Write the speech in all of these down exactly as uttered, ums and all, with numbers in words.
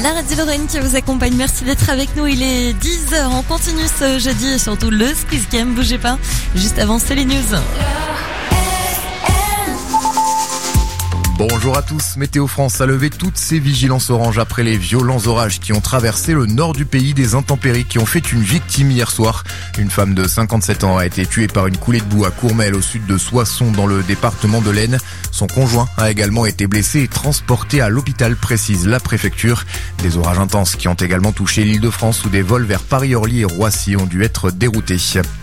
la radio Lorraine qui vous accompagne. Merci d'être avec nous. Il est dix heures. On continue ce jeudi et surtout le Squeeze Game. Bougez pas. Juste avant, c'est les news. Bonjour à tous, Météo France a levé toutes ses vigilances oranges après les violents orages qui ont traversé le nord du pays, des intempéries qui ont fait une victime hier soir. Une femme de cinquante-sept ans a été tuée par une coulée de boue à Courmel au sud de Soissons dans le département de l'Aisne. Son conjoint a également été blessé et transporté à l'hôpital, précise la préfecture. Des orages intenses qui ont également touché l'Île-de-France où des vols vers Paris-Orly et Roissy ont dû être déroutés.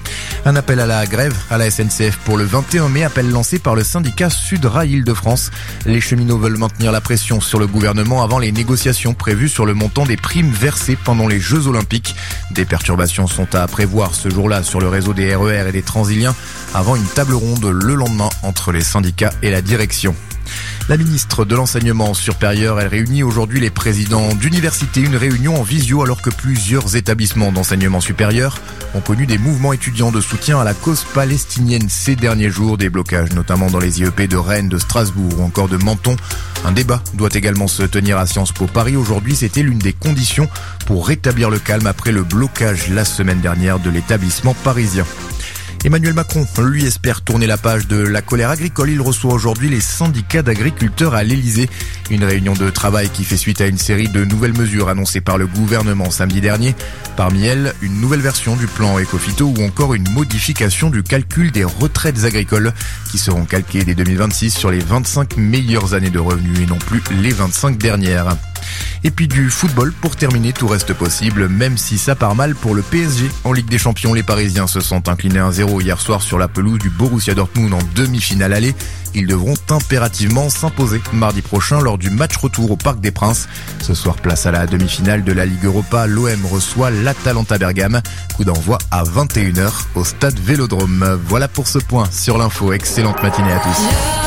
Un appel à la grève à la S N C F pour le vingt et un mai, appel lancé par le syndicat Sudrail Île-de-France. Les cheminots veulent maintenir la pression sur le gouvernement avant les négociations prévues sur le montant des primes versées pendant les Jeux Olympiques. Des perturbations sont à prévoir ce jour-là sur le réseau des R E R et des Transiliens avant une table ronde le lendemain entre les syndicats et la direction. La ministre de l'Enseignement supérieur, elle réunit aujourd'hui les présidents d'universités, une réunion en visio alors que plusieurs établissements d'enseignement supérieur ont connu des mouvements étudiants de soutien à la cause palestinienne ces derniers jours, des blocages notamment dans les I E P de Rennes, de Strasbourg ou encore de Menton. Un débat doit également se tenir à Sciences Po Paris aujourd'hui, c'était l'une des conditions pour rétablir le calme après le blocage la semaine dernière de l'établissement parisien. Emmanuel Macron, lui, espère tourner la page de la colère agricole. Il reçoit aujourd'hui les syndicats d'agriculteurs à l'Elysée. Une réunion de travail qui fait suite à une série de nouvelles mesures annoncées par le gouvernement samedi dernier. Parmi elles, une nouvelle version du plan Écophyto ou encore une modification du calcul des retraites agricoles qui seront calquées dès deux mille vingt-six sur les vingt-cinq meilleures années de revenus et non plus les vingt-cinq dernières. Et puis du football pour terminer, tout reste possible, même si ça part mal pour le P S G. En Ligue des Champions, les Parisiens se sont inclinés un zéro hier soir sur la pelouse du Borussia Dortmund en demi-finale aller. Ils devront impérativement s'imposer mardi prochain lors du match retour au Parc des Princes. Ce soir, place à la demi-finale de la Ligue Europa. L'O M reçoit l'Atalanta Bergame. Coup d'envoi à vingt et une heures au stade Vélodrome. Voilà pour ce point sur l'info. Excellente matinée à tous.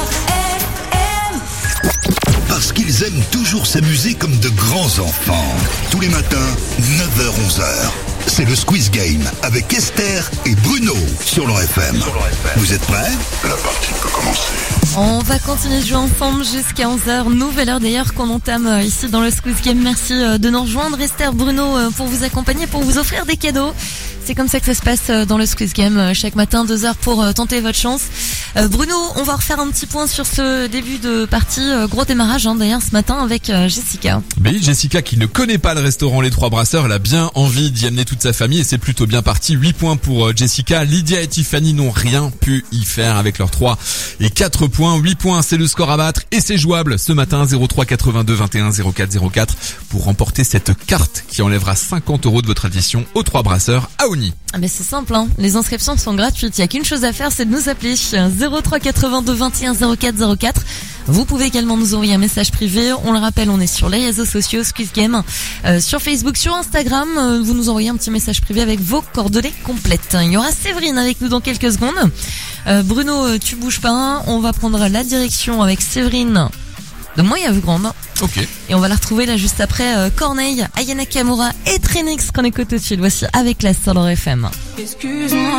Parce qu'ils aiment toujours s'amuser comme de grands enfants. Tous les matins, neuf heures onze heures. C'est le Squeeze Game avec Esther et Bruno sur leur F M. Vous êtes prêts ? La partie peut commencer. On va continuer de jouer ensemble jusqu'à onze heures. Nouvelle heure d'ailleurs qu'on entame ici dans le Squeeze Game. Merci de nous rejoindre, Esther, Bruno, pour vous accompagner, pour vous offrir des cadeaux. C'est comme ça que ça se passe dans le Squeeze Game. Chaque matin, deux heures pour tenter votre chance. Euh, Bruno, on va refaire un petit point sur ce début de partie. Gros démarrage hein, d'ailleurs ce matin avec euh, Jessica. Mais Jessica qui ne connaît pas le restaurant Les Trois Brasseurs, elle a bien envie d'y amener toute sa famille et c'est plutôt bien parti. huit points pour euh, Jessica. Lydia et Tiffany n'ont rien pu y faire avec leurs trois et quatre points. huit points, c'est le score à battre et c'est jouable ce matin. zéro trois quatre-vingt-deux vingt et un zéro quatre zéro quatre pour remporter cette carte qui enlèvera cinquante euros de votre addition aux Trois Brasseurs à Oni. Ah ben c'est simple, hein. Les inscriptions sont gratuites. Il n'y a qu'une chose à faire, c'est de nous appeler zéro trois quatre-vingt-deux vingt et un zéro quatre zéro quatre. Vous pouvez également nous envoyer un message privé. On le rappelle, on est sur les réseaux sociaux Squeeze Game, euh, sur Facebook, sur Instagram. Euh, vous nous envoyez un petit message privé avec vos coordonnées complètes. Il y aura Séverine avec nous dans quelques secondes. Euh, Bruno, tu bouges pas. On va prendre la direction avec Séverine de Moya-Vugrande. Ok. Et on va la retrouver là juste après euh, Corneille, Aya Nakamura et Trinix qu'on écoute tout de suite. Voici avec la sur leur F M. Excuse-moi,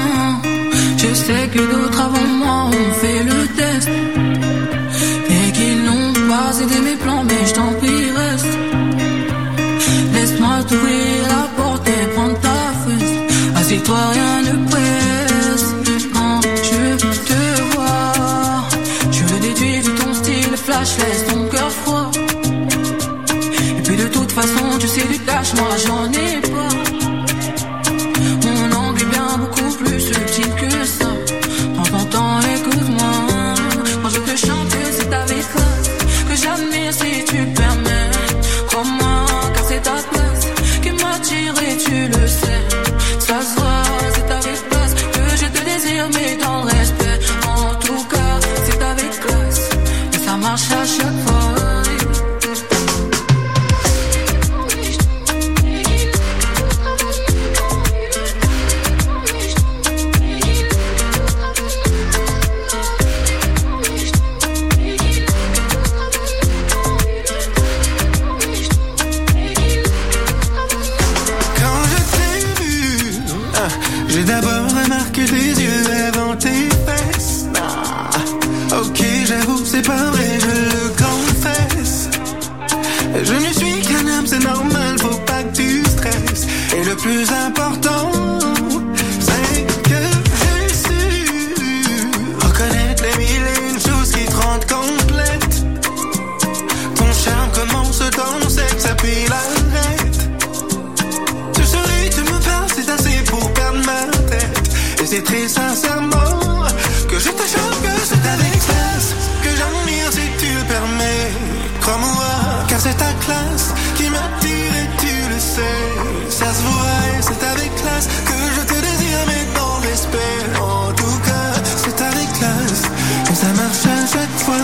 je sais que d'autres avant moi ont fait le test et qu'ils n'ont pas aidé mes plans, mais je t'en prie reste. Laisse-moi t'ouvrir la porte et prendre ta fesse. Assieds-toi, rien ne presse. Quand je veux te voir, je veux déduire de ton style flash, laisse ton cœur froid. Et puis de toute façon, tu sais du tâche, moi j'en ai pas. Mon angle est bien beaucoup plus subtil que ça. Prends ton temps, écoute-moi. Quand je te chante, c'est avec grâce que j'admire si tu permets. Crois-moi, car c'est ta place qui m'attire et tu le sais. Ça se voit, c'est avec place que je te désire, mais dans le respect. En tout cas, c'est avec classe et ça marche à chaque fois. J'ai d'abord remarqué tes yeux avant tes fesses. Ah, ok, j'avoue, c'est pas vrai, je le confesse. Je ne suis qu'un homme normal, faut pas que tu stresses. Et le plus important, c'est que j'ai su reconnaître les mille et une choses qui te rendent complète. Ton charme commence dans le sexe, puis l'arrête. Tu souris, tu me parles, c'est assez pour perdre ma tête. Et c'est très sincèrement que je te jure que c'est avec classe que j'admire si tu le permets. Crois-moi, car c'est ta classe qui m'attire et tu le sais. Ça se voit et c'est avec classe que je te désire, mais dans le respect. En tout cas, c'est avec classe que ça marche à chaque fois.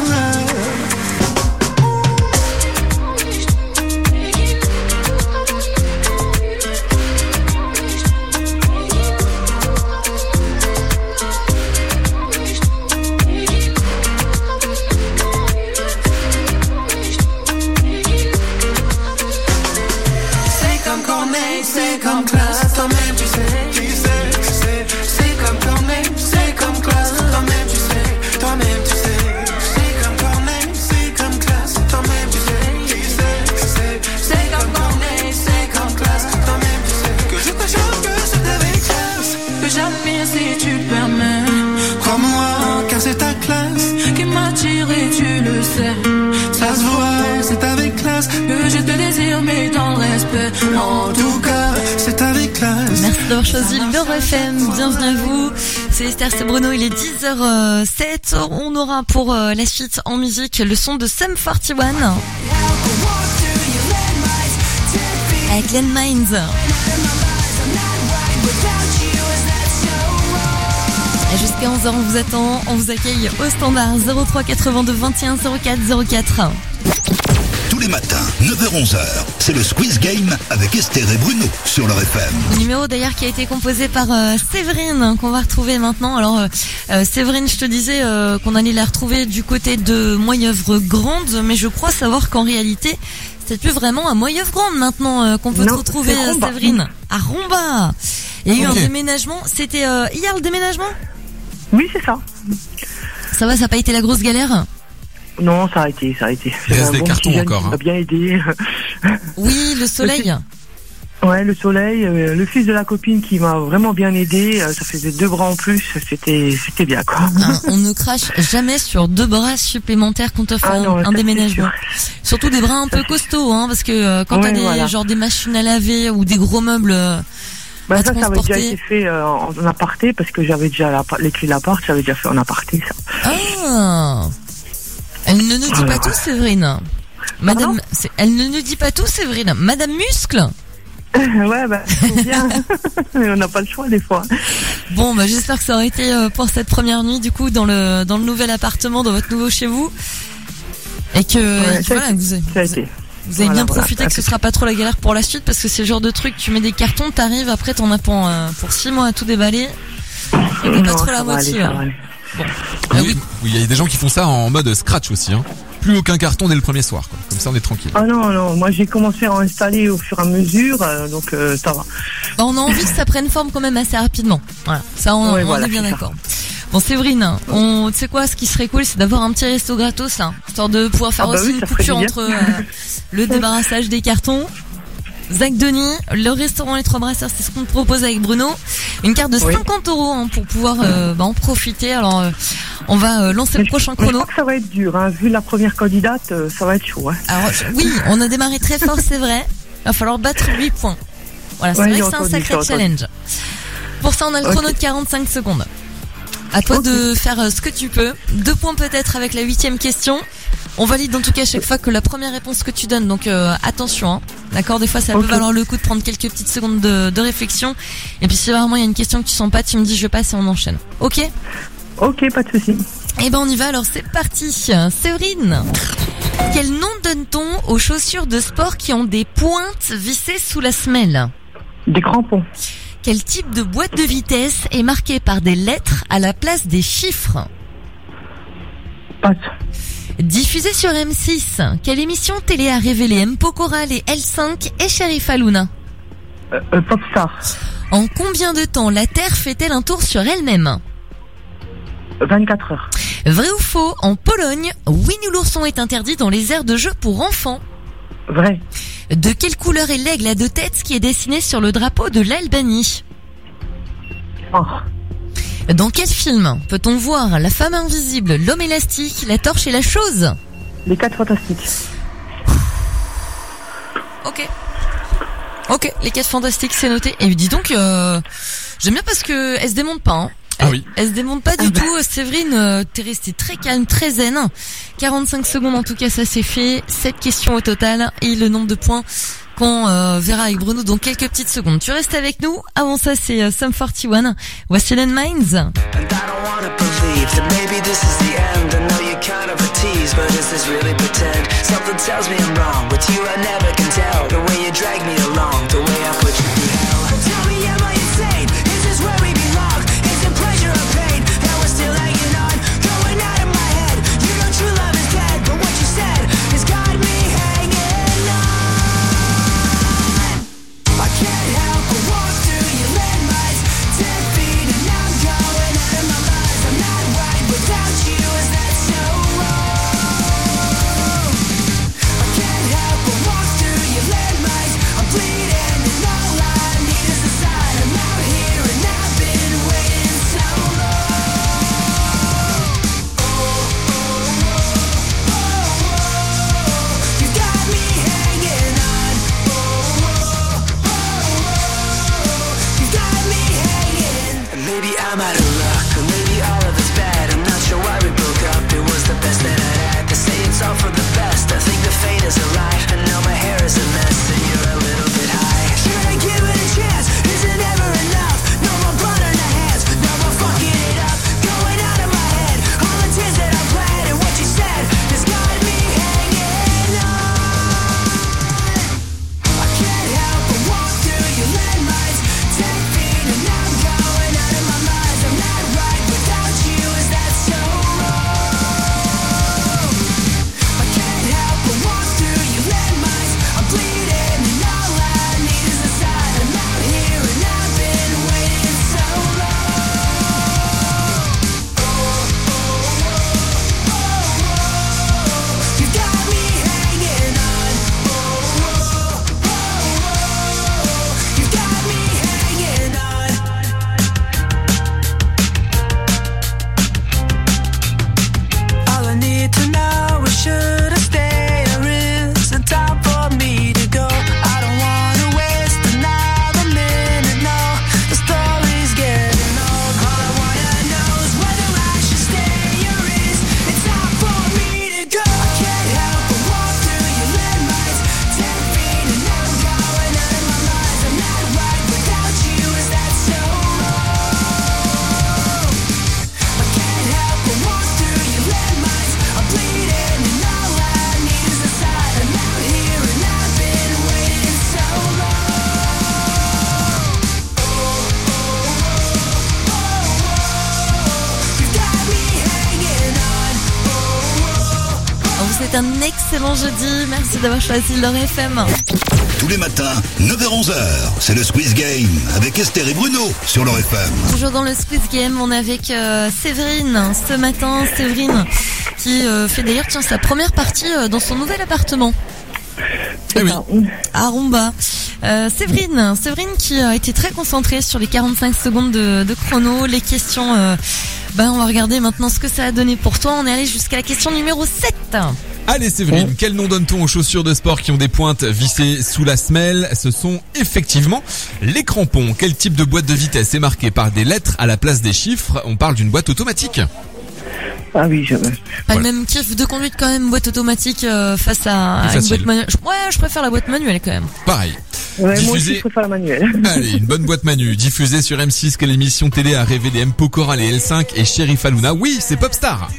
C'est comme classe, toi-même tu sais, tu sais, tu sais. C'est comme Corneille, c'est comme classe, toi-même tu sais, toi-même tu sais. C'est comme Corneille, c'est comme classe, toi-même tu sais, tu sais, tu sais. C'est comme Corneille, c'est comme classe, toi-même tu sais. Que je te jure que c'est avec classe que j'admire si tu le permets. Crois-moi, car c'est ta classe qui m'attire et tu le sais. Ça se voit, c'est avec classe que je te désire, mais dans le respect. En tout cas, c'est avec classe. Merci d'avoir choisi le F M. Bienvenue à vous. C'est Esther, c'est Bruno. Il est dix heures sept. On aura pour la suite en musique le son de Sum quarante et un avec Len Minds. Et jusqu'à onze heures, on vous attend. On vous accueille au standard zéro trois quatre-vingt-deux vingt et un zéro quatre zéro quatre. Tous les matins, neuf heures onze heures, c'est le Squeeze Game avec Esther et Bruno sur leur F M. Le numéro d'ailleurs qui a été composé par euh, Séverine, qu'on va retrouver maintenant. Alors euh, euh, Séverine, je te disais euh, qu'on allait la retrouver du côté de Moyeuvre-Grande, mais je crois savoir qu'en réalité, c'est plus vraiment à Moyeuvre-Grande maintenant euh, qu'on peut non, te retrouver, euh, Séverine. À Romba. Il y a eu okay. un déménagement. C'était euh, hier le déménagement ? Oui, c'est ça. Ça va, ça n'a pas été la grosse galère ? Non, ça a été, ça a été. Il reste des bon cartons encore. Ça a bien aidé. Oui, le soleil. Le, ouais, le soleil. Euh, le fils de la copine qui m'a vraiment bien aidé. Euh, ça faisait deux bras en plus. C'était, c'était bien, quoi. Hein, on ne crache jamais sur deux bras supplémentaires quand on fait ah, non, un, un déménagement. Surtout des bras un peu costauds, hein, parce que euh, quand ouais, t'as des, voilà. genre des machines à laver ou des gros meubles. Euh, Bah ça, ça avait déjà été fait euh, en, en aparté parce que j'avais déjà la, les clés de l'appart, j'avais déjà fait en aparté, ça. Ah. Elle ne nous dit pas tout, Séverine. Madame, c'est, elle ne nous dit pas tout, Séverine. Madame Muscle. Ouais, bah, c'est bien. On n'a pas le choix, des fois. Bon, bah, j'espère que ça aurait été pour cette première nuit, du coup, dans le, dans le nouvel appartement, dans votre nouveau chez vous. Et que, ouais, et que voilà, vous avez, ça a été. Vous avez voilà, bien profité voilà, que ce sera pas trop la galère pour la suite, parce que c'est le genre de truc, tu mets des cartons, t'arrives, après t'en as pour, euh, pour six mois à tout déballer. Et non, pas trop la moitié. Aller, bon. Ah oui, oui, il y a des gens qui font ça en mode scratch aussi, hein. Plus aucun carton dès le premier soir, quoi. Comme ça on est tranquille. Ah non, non, moi j'ai commencé à en installer au fur et à mesure, euh, donc euh, ça va. Bah, on a envie que ça prenne forme quand même assez rapidement. Voilà, ça on, ouais, on voilà, est bien d'accord. Bon, Séverine, on, tu sais quoi, ce qui serait cool, c'est d'avoir un petit resto gratos, là, histoire de pouvoir faire ah bah aussi oui, une coupure entre euh, le débarrassage des cartons. Zach Denis, le restaurant Les Trois Brasseurs, c'est ce qu'on te propose avec Bruno. Une carte de oui. cinquante euros hein, pour pouvoir euh, bah, en profiter. Alors, euh, on va euh, lancer mais le prochain je, chrono. Je crois que ça va être dur, hein. Vu la première candidate, euh, ça va être chaud. Hein. Alors, oui, on a démarré très fort, c'est vrai. Il va falloir battre huit points. Voilà, c'est ouais, vrai que c'est un sacré challenge. Pour ça, on a le chrono okay. de quarante-cinq secondes. À toi okay. de faire euh, ce que tu peux. Deux points peut-être avec la huitième question. On valide en tout cas chaque fois que la première réponse que tu donnes. Donc euh, attention, hein. D'accord. Des fois, ça okay. peut valoir le coup de prendre quelques petites secondes de, de réflexion. Et puis si vraiment il y a une question que tu sens pas, tu me dis je passe et on enchaîne. Ok. Ok, pas de souci. Eh ben on y va. Alors c'est parti. Séverine, quel nom donne-t-on aux chaussures de sport qui ont des pointes vissées sous la semelle? Des crampons. Quel type de boîte de vitesse est marquée par des lettres à la place des chiffres? Passe. Diffusée sur M six, quelle émission télé a révélé M. Pokora et L cinq et Sheriff Aluna? euh, euh, Popstar. En combien de temps la Terre fait-elle un tour sur elle-même? vingt-quatre heures. Vrai ou faux, en Pologne, Winnie l'ourson est interdit dans les aires de jeu pour enfants? Vrai. De quelle couleur est l'aigle à deux têtes qui est dessiné sur le drapeau de l'Albanie? Oh. Dans quel film peut-on voir la femme invisible, l'homme élastique, la torche et la chose? Les quatre fantastiques. Ok. Ok, les quatre fantastiques, c'est noté. Et dis donc, euh, j'aime bien parce que elle se démonte pas, hein. Ah oui. Elle, elle se démonte pas du tout. Séverine, euh, t'es restée très calme, très zen. quarante-cinq secondes en tout cas, ça c'est fait. sept questions au total et le nombre de points qu'on euh, verra avec Bruno dans quelques petites secondes. Tu restes avec nous. Avant ça, c'est euh, Sum quarante et un. Voici Len Minds. And I don't wanna believe that maybe this is the end. I know you're kind of a tease, but is this really pretend? Something tells me I'm wrong. With you I never can tell. The way you drag me along, the way I put you through hell. Tell me, am I insane? Is this where we belong? Is it pleasure or pain that we're still hanging on? Going out of my head. You know true love is dead, but what you said has got me hanging on. I can't help but walk through your landmines. Ten feet and I'm going out of my mind. I'm not right without you. Is that so wrong? I can't help but walk through your landmines. I'm bleeding and all I need is a sign. I'm out here and I've been waiting so long. Oh, oh, oh, oh, oh. You got me hanging on. Oh, oh, oh, oh. You got me hanging. Maybe I'm out of luck, or maybe all of it's bad. I'm not sure why we broke up. It was the best that I had. They say it's all for the best. I think the fate is a lie, and now my hair is a mess, and you're a little bit high. Should I give it a chance? Is it ever enough? No more blood on the hands, no more fucking it up. Going out of my head, all the tears that I bled, and what you said has got me hanging on. I can't help but walk through your landmines. Ten feet and I'm going out of my mind. I'm not right without you. Is that so wrong? I can't help but walk through your landmines. I'm bleeding and all I need is a sign. I'm out here and I've been waiting so long. Oh, oh, oh, oh, oh. You got me hanging on. Oh, oh, oh, oh. You got me hanging on. All I need to know is should I stay or is it time for me to go? I don't wanna waste another minute, no. The story's getting old. All I wanna know is whether I should stay or is it time for me to go? I can't help but walk through your landmines. Ten feet and I'm going out of my mind. I'm not right without you. Is that so wrong? I can't help but walk through your landmines. I'm bleeding and all I need is a sign. I'm out here and I've been waiting so long. Oh, oh, oh, oh, oh. You got me hanging on. Oh, oh, On vous souhaite un excellent jeudi. Merci d'avoir choisi leur F M. Tous les matins, neuf heures onze heures, c'est le Squeeze Game avec Esther et Bruno sur leur F M. Toujours dans le Squeeze Game, on est avec euh, Séverine. Ce matin, Séverine qui euh, fait d'ailleurs tiens sa première partie euh, dans son nouvel appartement Eh oui. à Rumba. Euh, Séverine, Séverine qui a été très concentrée sur les quarante-cinq secondes de, de chrono. Les questions, euh, ben on va regarder maintenant ce que ça a donné pour toi. On est allé jusqu'à la question numéro sept. Allez Séverine, quel nom donne-t-on aux chaussures de sport qui ont des pointes vissées sous la semelle? Ce sont effectivement les crampons. Quel type de boîte de vitesse est marquée par des lettres à la place des chiffres? On parle d'une boîte automatique. Ah oui, je... Pas Voilà. le même kiff de conduite quand même, boîte automatique euh, face à, à une facile. boîte manuelle. Ouais, je préfère la boîte manuelle quand même. Pareil. Ouais, moi aussi, Diffusé. je préfère la manuelle. Allez, une bonne boîte manu. Diffusée sur M six, quelle émission télé a révélé M. Pocoral et L cinq et Sheriff Aluna? Oui, c'est Popstar.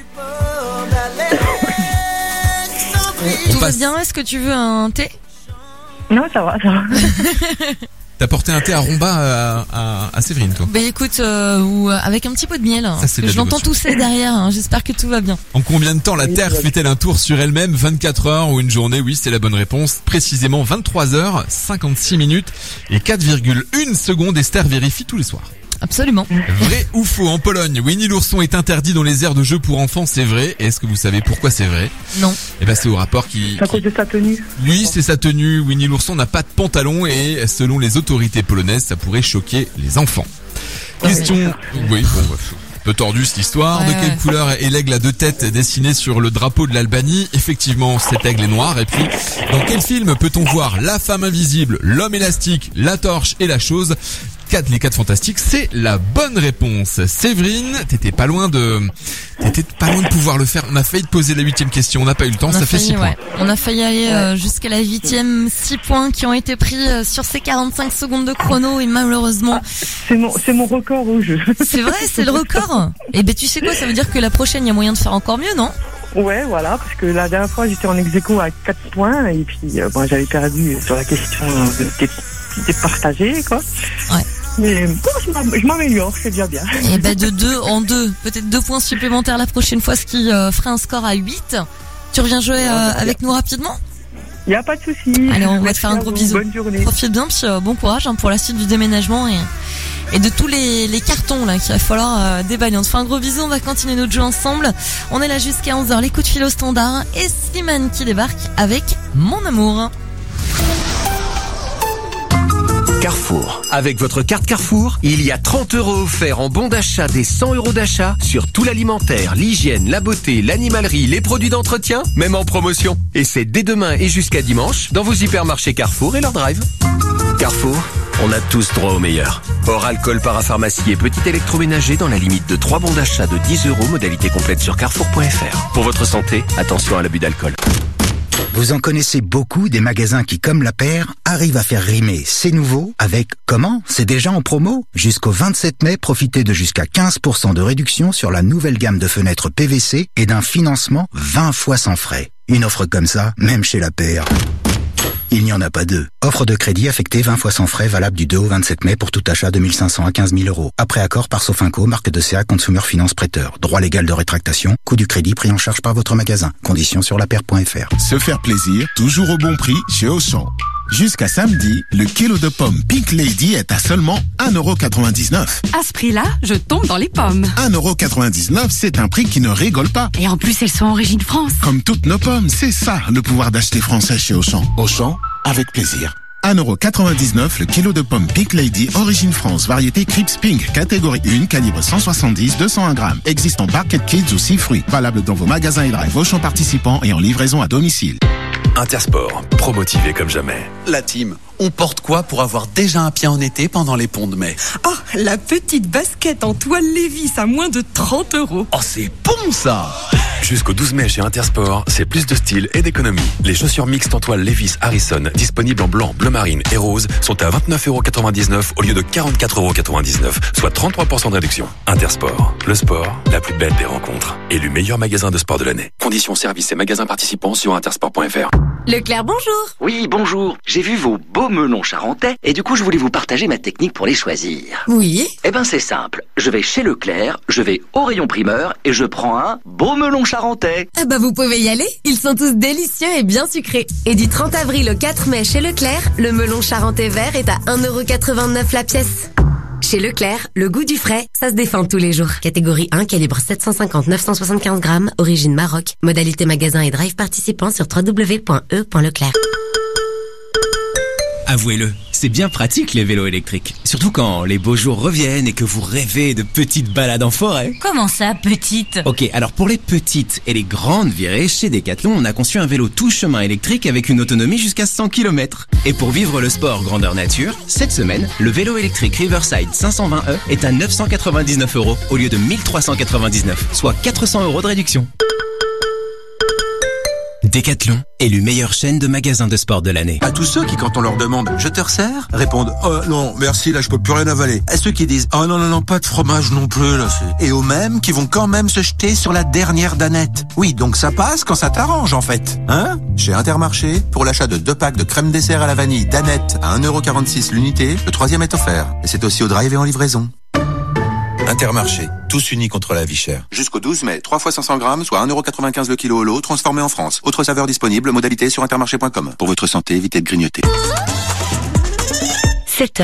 On Tout va passe. bien? Est-ce que tu veux un thé? Non, ça va, ça va. T'as porté un thé à Rumba à, à, à Séverine, toi. Bah écoute, euh, ou euh, avec un petit pot de miel. Ça, c'est de la Je l'entends dévotion. tousser derrière. Hein. J'espère que tout va bien. En combien de temps la Oui, Terre tout va bien. fait-elle un tour sur elle-même? vingt-quatre heures ou une journée? Oui, c'est la bonne réponse. Précisément vingt-trois heures, cinquante-six minutes et quatre virgule un secondes. Esther vérifie tous les soirs. Absolument. Vrai ou faux, en Pologne, Winnie l'ourson est interdit dans les aires de jeux pour enfants, c'est vrai. Est-ce que vous savez pourquoi c'est vrai? Non. Eh ben c'est au rapport qui... C'est à cause de sa tenue. Oui, c'est sa tenue. Winnie l'ourson n'a pas de pantalon et selon les autorités polonaises, ça pourrait choquer les enfants. Question... Oui, bon, bref. Un peu tordu cette histoire. Ouais, de quelle ouais. couleur est l'aigle à deux têtes dessiné sur le drapeau de l'Albanie? Effectivement, cet aigle est noir. Et puis, dans quel film peut-on voir la femme invisible, l'homme élastique, la torche et la chose? Quatre, les quatre fantastiques, c'est la bonne réponse. Séverine, t'étais pas loin de, t'étais pas loin de pouvoir le faire. On a failli te poser la huitième question, on n'a pas eu le temps, On ça a fait failli, six points. ouais. On a failli aller euh, jusqu'à la huitième, six points qui ont été pris euh, sur ces quarante-cinq secondes de chrono et malheureusement, C'est mon, c'est mon record au jeu. c'est vrai, c'est le record. Et ben tu sais quoi, ça veut dire que la prochaine, il y a moyen de faire encore mieux, non? Ouais, voilà, parce que la dernière fois, j'étais en ex-aequo à quatre points, et puis, euh, bon, j'avais perdu sur la question de, de, de partager, quoi. Ouais. Mais bon, je m'am- je m'améliore, c'est déjà bien. Et ben de deux en deux, peut-être deux points supplémentaires la prochaine fois, ce qui euh, ferait un score à huit. Tu reviens jouer euh, avec nous rapidement? Il n'y a pas de souci. Allez, on va te Merci faire un à gros vous. bisou. Bonne journée. Profite bien, puis euh, bon courage hein, pour la suite du déménagement et, et de tous les, les cartons là qu'il va falloir euh, déballer. On te fait un gros bisou, on va continuer notre jeu ensemble. On est là jusqu'à onze heures, les coups de fil au standard et Slimane qui débarque avec Mon Amour. Carrefour. Avec votre carte Carrefour, il y a trente euros offerts en bon d'achat des cent euros d'achat sur tout l'alimentaire, l'hygiène, la beauté, l'animalerie, les produits d'entretien, même en promotion. Et c'est dès demain et jusqu'à dimanche dans vos hypermarchés Carrefour et leur drive. Carrefour, on a tous droit au meilleur. Hors alcool, parapharmacie et petit électroménager dans la limite de trois bons d'achat de dix euros, modalité complète sur carrefour point f r. Pour votre santé, attention à l'abus d'alcool. Vous en connaissez beaucoup des magasins qui, comme la paire, arrivent à faire rimer c'est nouveau avec comment? C'est déjà en promo? Jusqu'au vingt-sept mai, profitez de jusqu'à quinze pour cent de réduction sur la nouvelle gamme de fenêtres P V C et d'un financement vingt fois sans frais. Une offre comme ça, même chez la paire, il n'y en a pas deux. Offre de crédit affectée vingt fois sans frais, valable du deux au vingt-sept mai pour tout achat de mille cinq cents à quinze mille euros. Après accord par Sofinco, marque de C A Consumer Finance Prêteur. Droit légal de rétractation, coût du crédit pris en charge par votre magasin. Conditions sur la paire point f r. Se faire plaisir, toujours au bon prix chez Auchan. Jusqu'à samedi, le kilo de pommes Pink Lady est à seulement un euro quatre-vingt-dix-neuf. À ce prix-là, je tombe dans les pommes. un euro quatre-vingt-dix-neuf, c'est un prix qui ne rigole pas. Et en plus, elles sont origine France. Comme toutes nos pommes, c'est ça le pouvoir d'acheter français chez Auchan. Auchan, avec plaisir. un euro quatre-vingt-dix-neuf le kilo de pommes Pink Lady, origine France, variété Crips Pink, catégorie un, calibre cent soixante-dix à deux cent un grammes. Existe en Barquette Kids ou six fruits. Valable dans vos magasins et drive Auchan participants et en livraison à domicile. Intersport, promotivé comme jamais. La team, on porte quoi pour avoir déjà un pied en été pendant les ponts de mai? Oh, la petite basket en toile Lévis à moins de trente euros. Oh, c'est bon ça! Jusqu'au douze mai chez Intersport, c'est plus de style et d'économie. Les chaussures mixtes en toile Levi's Harrison, disponibles en blanc, bleu marine et rose, sont à vingt-neuf euros quatre-vingt-dix-neuf au lieu de quarante-quatre euros quatre-vingt-dix-neuf, soit trente-trois pour cent de réduction. Intersport, le sport, la plus belle des rencontres. Élu meilleur magasin de sport de l'année. Conditions, services et magasins participants sur intersport point f r. Leclerc, bonjour. Oui, bonjour. J'ai vu vos beaux melons charentais et du coup, je voulais vous partager ma technique pour les choisir. Oui. Eh ben, c'est simple. Je vais chez Leclerc, je vais au rayon primeur et je prends un beau melon charentais. Ah bah, vous pouvez y aller. Ils sont tous délicieux et bien sucrés. Et du trente avril au quatre mai chez Leclerc, le melon charentais vert est à un euro quatre-vingt-neuf la pièce. Chez Leclerc, le goût du frais, ça se défend tous les jours. Catégorie un, calibre sept cent cinquante à neuf cent soixante-quinze grammes, origine Maroc. Modalité magasin et drive participant sur w w w point e point leclerc. Avouez-le, c'est bien pratique les vélos électriques. Surtout quand les beaux jours reviennent et que vous rêvez de petites balades en forêt. Comment ça, petite? Ok, alors pour les petites et les grandes virées, chez Decathlon, on a conçu un vélo tout chemin électrique avec une autonomie jusqu'à cent kilomètres. Et pour vivre le sport grandeur nature, cette semaine, le vélo électrique Riverside cinq cent vingt E est à neuf cent quatre-vingt-dix-neuf euros au lieu de mille trois cent quatre-vingt-dix-neuf, soit quatre cents euros de réduction. Decathlon, élu meilleure chaîne de magasins de sport de l'année. À tous ceux qui, quand on leur demande « je te resserre ?» répondent « oh non, merci, là je peux plus rien avaler ». À ceux qui disent « oh non, non, non, pas de fromage non plus, là c'est... » Et aux mêmes qui vont quand même se jeter sur la dernière danette. Oui, donc ça passe quand ça t'arrange en fait. Hein ? Chez Intermarché, pour l'achat de deux packs de crème dessert à la vanille danette à un euro quarante-six l'unité, le troisième est offert. Et c'est aussi au drive et en livraison. Intermarché, tous unis contre la vie chère. Jusqu'au douze mai, trois fois cinq cents grammes, soit un euro quatre-vingt-quinze le kilo au lot, transformé en France. Autre saveur disponible, modalité sur intermarché point com. Pour votre santé, évitez de grignoter. sept heures,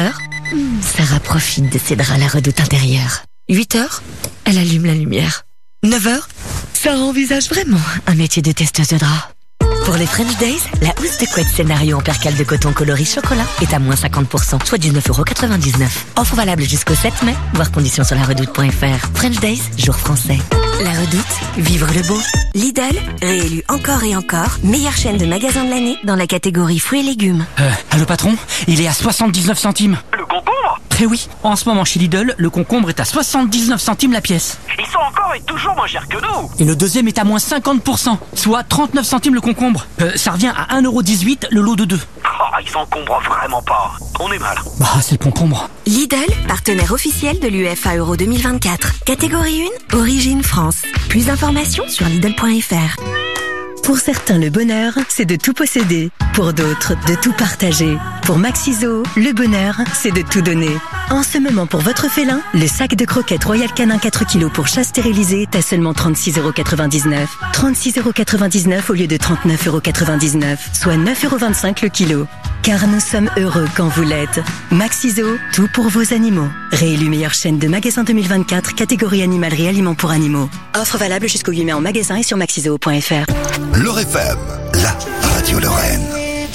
Hum, Sarah profite de ses draps à la redoute intérieure. huit heures, elle allume la lumière. neuf heures, Sarah envisage vraiment un métier de testeuse de draps. Pour les French Days, la housse de couette scénario en percale de coton coloris chocolat est à moins cinquante pour cent, soit dix-neuf euros quatre-vingt-dix-neuf. Offre valable jusqu'au sept mai, voir conditions sur la redoute point f r. French Days, jour français. La Redoute, vivre le beau. Lidl, réélu encore et encore, meilleure chaîne de magasins de l'année dans la catégorie fruits et légumes. Euh, allô patron, il est à soixante-dix-neuf centimes. Le concombre ? Eh oui, en ce moment chez Lidl, le concombre est à soixante-dix-neuf centimes la pièce. Ils sont encore et toujours moins chers que nous. Et le deuxième est à moins cinquante pour cent, soit trente-neuf centimes le concombre. Euh, ça revient à un euro dix-huit le lot de deux. Oh, ils s'encombrent vraiment pas. On est mal. Bah, c'est le concombre. Lidl, partenaire officiel de l'U F A Euro deux mille vingt-quatre. Catégorie un, origine France. Plus d'informations sur Lidl point f r. Pour certains, le bonheur, c'est de tout posséder. Pour d'autres, de tout partager. Pour Maxiso, le bonheur, c'est de tout donner. En ce moment, pour votre félin, le sac de croquettes Royal Canin quatre kilos pour chat stérilisé est à seulement trente-six euros quatre-vingt-dix-neuf. trente-six euros quatre-vingt-dix-neuf au lieu de trente-neuf euros quatre-vingt-dix-neuf, soit neuf euros vingt-cinq le kilo. Car nous sommes heureux quand vous l'êtes. Maxiso, tout pour vos animaux. Réélu meilleure chaîne de magasins deux mille vingt-quatre, catégorie animalerie aliments pour animaux. Offre valable jusqu'au huit mai en magasin et sur maxiso point f r. L'Or F M, la radio Lorraine.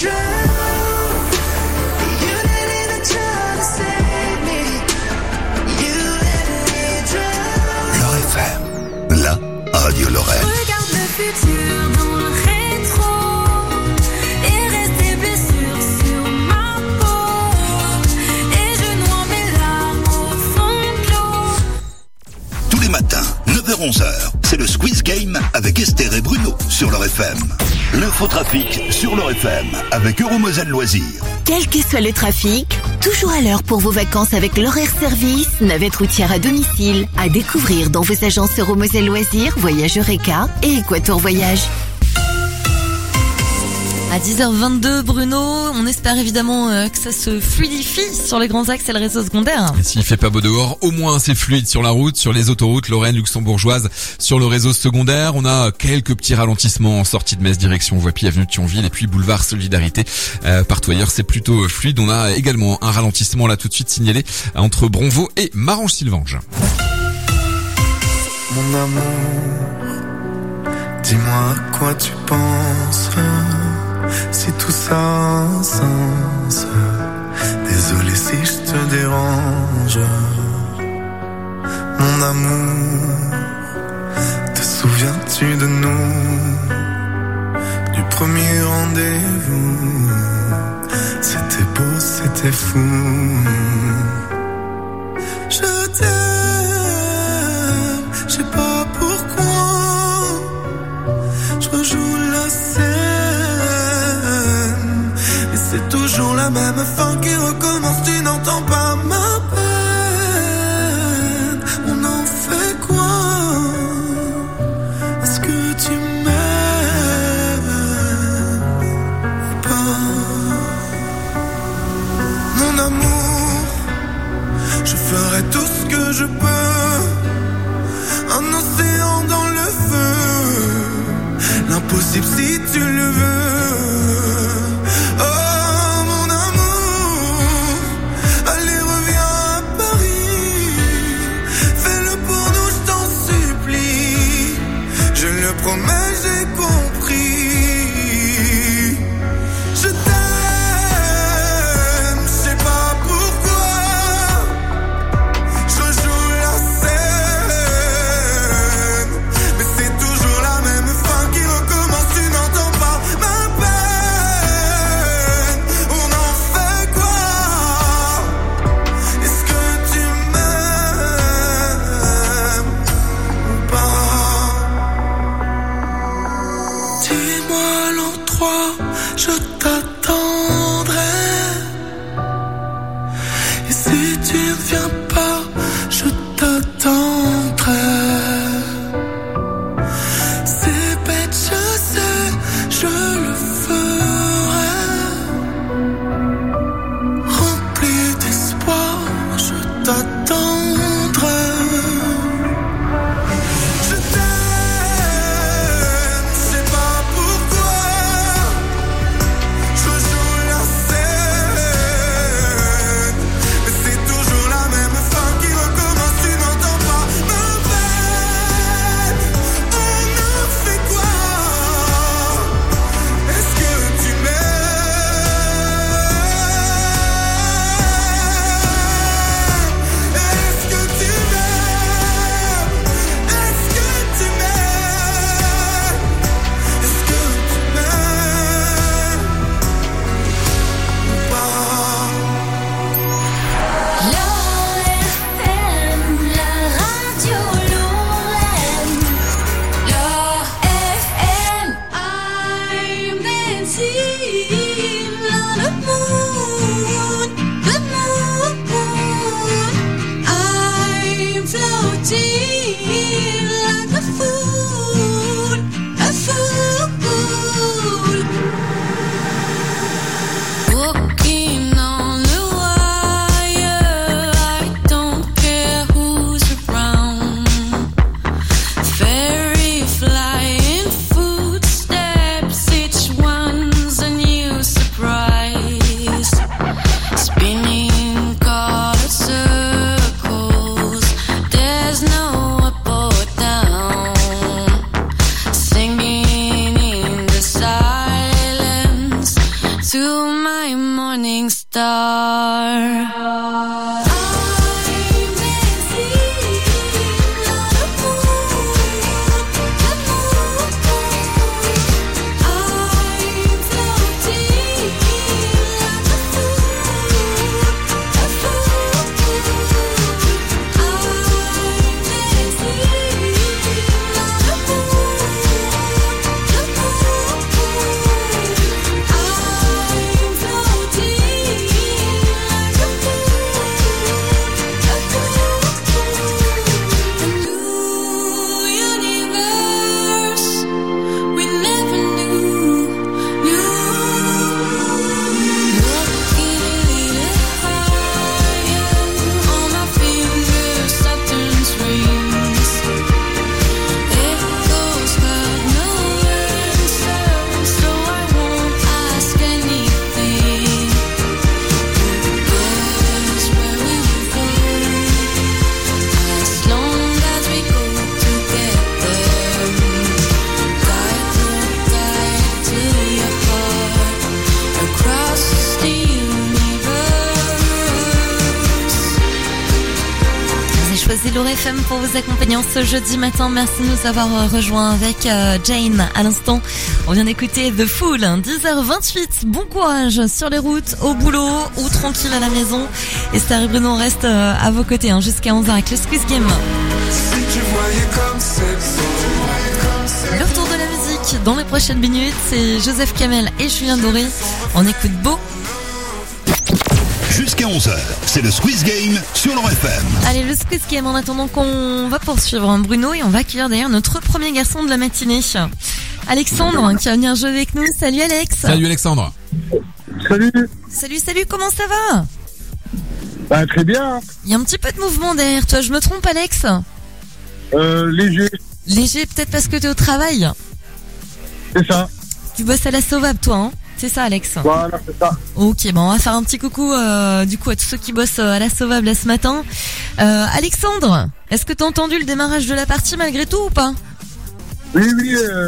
L'Or F M, la radio Lorraine. Regarde le futur dans le rétro et reste des blessures sur ma peau et je noie mes larmes au fond de l'eau. Tous les matins, neuf heures onze heures, c'est le Squeeze Game avec Esther et Bruno sur l'Or F M. L'infotrafic sur l'Or F M avec Euromoselle Loisirs. Quel que soit le trafic, toujours à l'heure pour vos vacances avec l'horaire service, navette routière à domicile, à découvrir dans vos agences Euromoselle Loisirs, Voyage Eureka et Équateur Voyage. À dix heures vingt-deux, Bruno, on espère évidemment euh, que ça se fluidifie sur les grands axes et le réseau secondaire. Et s'il fait pas beau dehors, au moins c'est fluide sur la route, sur les autoroutes Lorraine, luxembourgeoise, sur le réseau secondaire. On a quelques petits ralentissements en sortie de Metz, direction Voipy, avenue de Thionville et puis boulevard Solidarité. Euh, partout ailleurs, c'est plutôt fluide. On a également un ralentissement là tout de suite signalé entre Bronvaux et Marange-Sylvange. Mon amour, dis-moi à quoi tu penses. Si tout ça a un sens, désolé si je te dérange. Mon amour, te souviens-tu de nous, du premier rendez-vous? C'était beau, c'était fou. Je t'aime, je sais pas pourquoi, je rejoue la scène. C'est toujours la même fin qui recommence, tu n'entends pas ma peine. On en fait quoi? Est-ce que tu m'aimes ou pas? Mon amour, je ferai tout ce que je peux. Un océan dans le feu, l'impossible si tu le veux. Oh, promets, j'ai compris. Je t'aime, je sais pas pourquoi. Je joue la scène, mais c'est toujours la même fin qui recommence. Tu n'entends pas ma peine. On en fait quoi? Est-ce que tu m'aimes ou pas? Dis-moi d'écouter l'O R F M pour vous accompagner en ce jeudi matin. Merci de nous avoir rejoints avec euh, Jane à l'instant. On vient d'écouter The Fool, dix heures vingt-huit. Bon courage sur les routes, au boulot ou tranquille à la maison. Esther et Bruno restent euh, à vos côtés hein, jusqu'à onze heures avec le Squeeze Game. Si tu voyais comme c'est beau. Le retour de la musique dans les prochaines minutes, c'est Joseph Kamel et Julien Doré. On écoute Beau. Jusqu'à onze heures, c'est le Squeeze Game sur l'O R F M. Allez, le Squeeze Game en attendant qu'on va poursuivre hein, Bruno et on va accueillir d'ailleurs notre premier garçon de la matinée. Alexandre hein, qui va venir jouer avec nous. Salut Alex. Salut Alexandre. Salut. Salut, salut, comment ça va? Bah très bien. Il y a un petit peu de mouvement derrière toi, je me trompe Alex? Euh, léger. Léger peut-être parce que t'es au travail. C'est ça. Tu bosses à la Sauvable toi hein? C'est ça Alex? Voilà, c'est ça. Ok, bon on va faire un petit coucou euh, du coup à tous ceux qui bossent à la Sauvable là, ce matin. Euh, Alexandre, est-ce que t'as entendu le démarrage de la partie malgré tout ou pas? Oui, oui. Euh...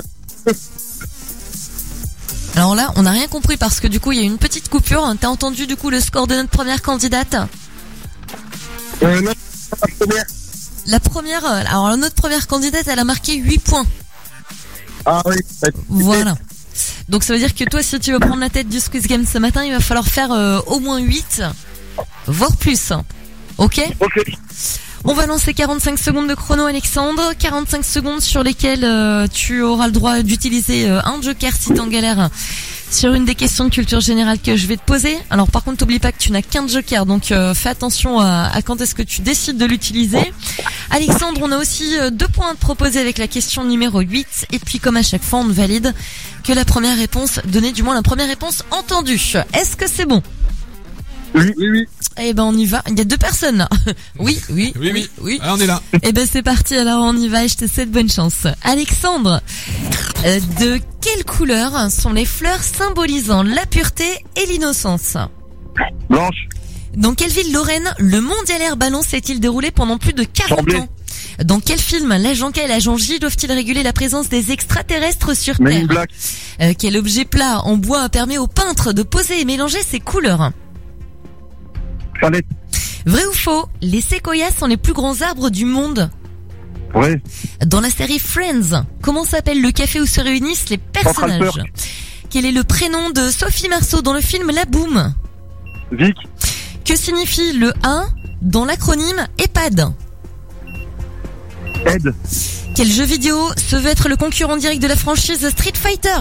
Alors là, on n'a rien compris parce que du coup il y a une petite coupure. T'as entendu du coup le score de notre première candidate? Euh, non, la première. La première, alors notre première candidate elle a marqué huit points. Ah oui. Voilà. Donc ça veut dire que toi si tu veux prendre la tête du Squeeze Game ce matin, il va falloir faire euh, au moins huit, voire plus. Ok? Ok. On va lancer quarante-cinq secondes de chrono Alexandre, quarante-cinq secondes sur lesquelles euh, tu auras le droit d'utiliser euh, un joker si t'es en galère sur une des questions de culture générale que je vais te poser. Alors par contre t'oublie pas que tu n'as qu'un joker, donc euh, fais attention à, à quand est-ce que tu décides de l'utiliser. Alexandre, on a aussi euh, deux points à te proposer avec la question numéro huit, et puis comme à chaque fois on ne valide que la première réponse donnée, du moins la première réponse entendue. Est-ce que c'est bon? Oui, oui, oui. Eh ben on y va. Il y a deux personnes là. Oui, oui, oui, oui. oui. Ah, on est là. Eh ben c'est parti. Alors on y va. Et je te souhaite bonne chance. Alexandre, euh, de quelle couleur sont les fleurs symbolisant la pureté et l'innocence? Blanche. Dans quelle ville lorraine le Mondial Air Ballon s'est-il déroulé pendant plus de quarante Tremblay. ans? Dans quel film l'agent K et l'agent J doivent-ils réguler la présence des extraterrestres sur Men in Terre? Black. Euh, quel objet plat en bois permet au peintre de poser et mélanger ses couleurs? Palette. Vrai ou faux, les séquoias sont les plus grands arbres du monde? Ouais. Dans la série Friends, comment s'appelle le café où se réunissent les personnages? Central Perk. Quel est le prénom de Sophie Marceau dans le film La Boum? Vic. Que signifie le un dans l'acronyme EHPAD? Ed. Quel jeu vidéo se veut être le concurrent direct de la franchise Street Fighter?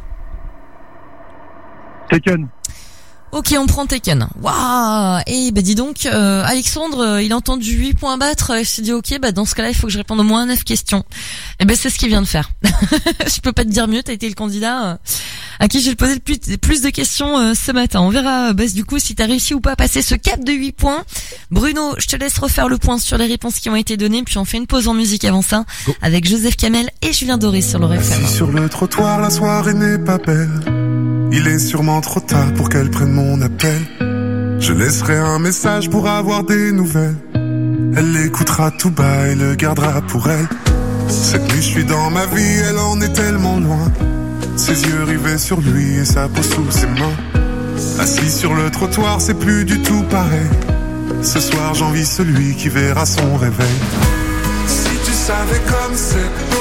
Taken. Ok, on prend Tekken. Waouh. Et bah dis donc, euh, Alexandre, euh, il a entendu huit points battre. Il s'est dit ok, bah dans ce cas-là, il faut que je réponde au moins à neuf questions. Et ben c'est ce qu'il vient de faire. Je peux pas te dire mieux. T'as été le candidat euh, à qui j'ai posé le plus, plus de questions euh, ce matin. On verra, bah du coup, si t'as réussi ou pas à passer ce cap de huit points. Bruno, je te laisse refaire le point sur les réponses qui ont été données, puis on fait une pause en musique avant ça, Go. avec Joseph Kamel et Julien Doré sur l'O R F M. Assis sur le trottoir, la soirée n'est pas belle. Il est sûrement trop tard pour qu'elle prenne mon appel. Je laisserai un message pour avoir des nouvelles. Elle l'écoutera tout bas et le gardera pour elle. Cette nuit je suis dans ma vie, elle en est tellement loin. Ses yeux rivés sur lui et sa peau sous ses mains. Assis sur le trottoir, c'est plus du tout pareil. Ce soir j'envie celui qui verra son réveil. Si tu savais comme c'est beau.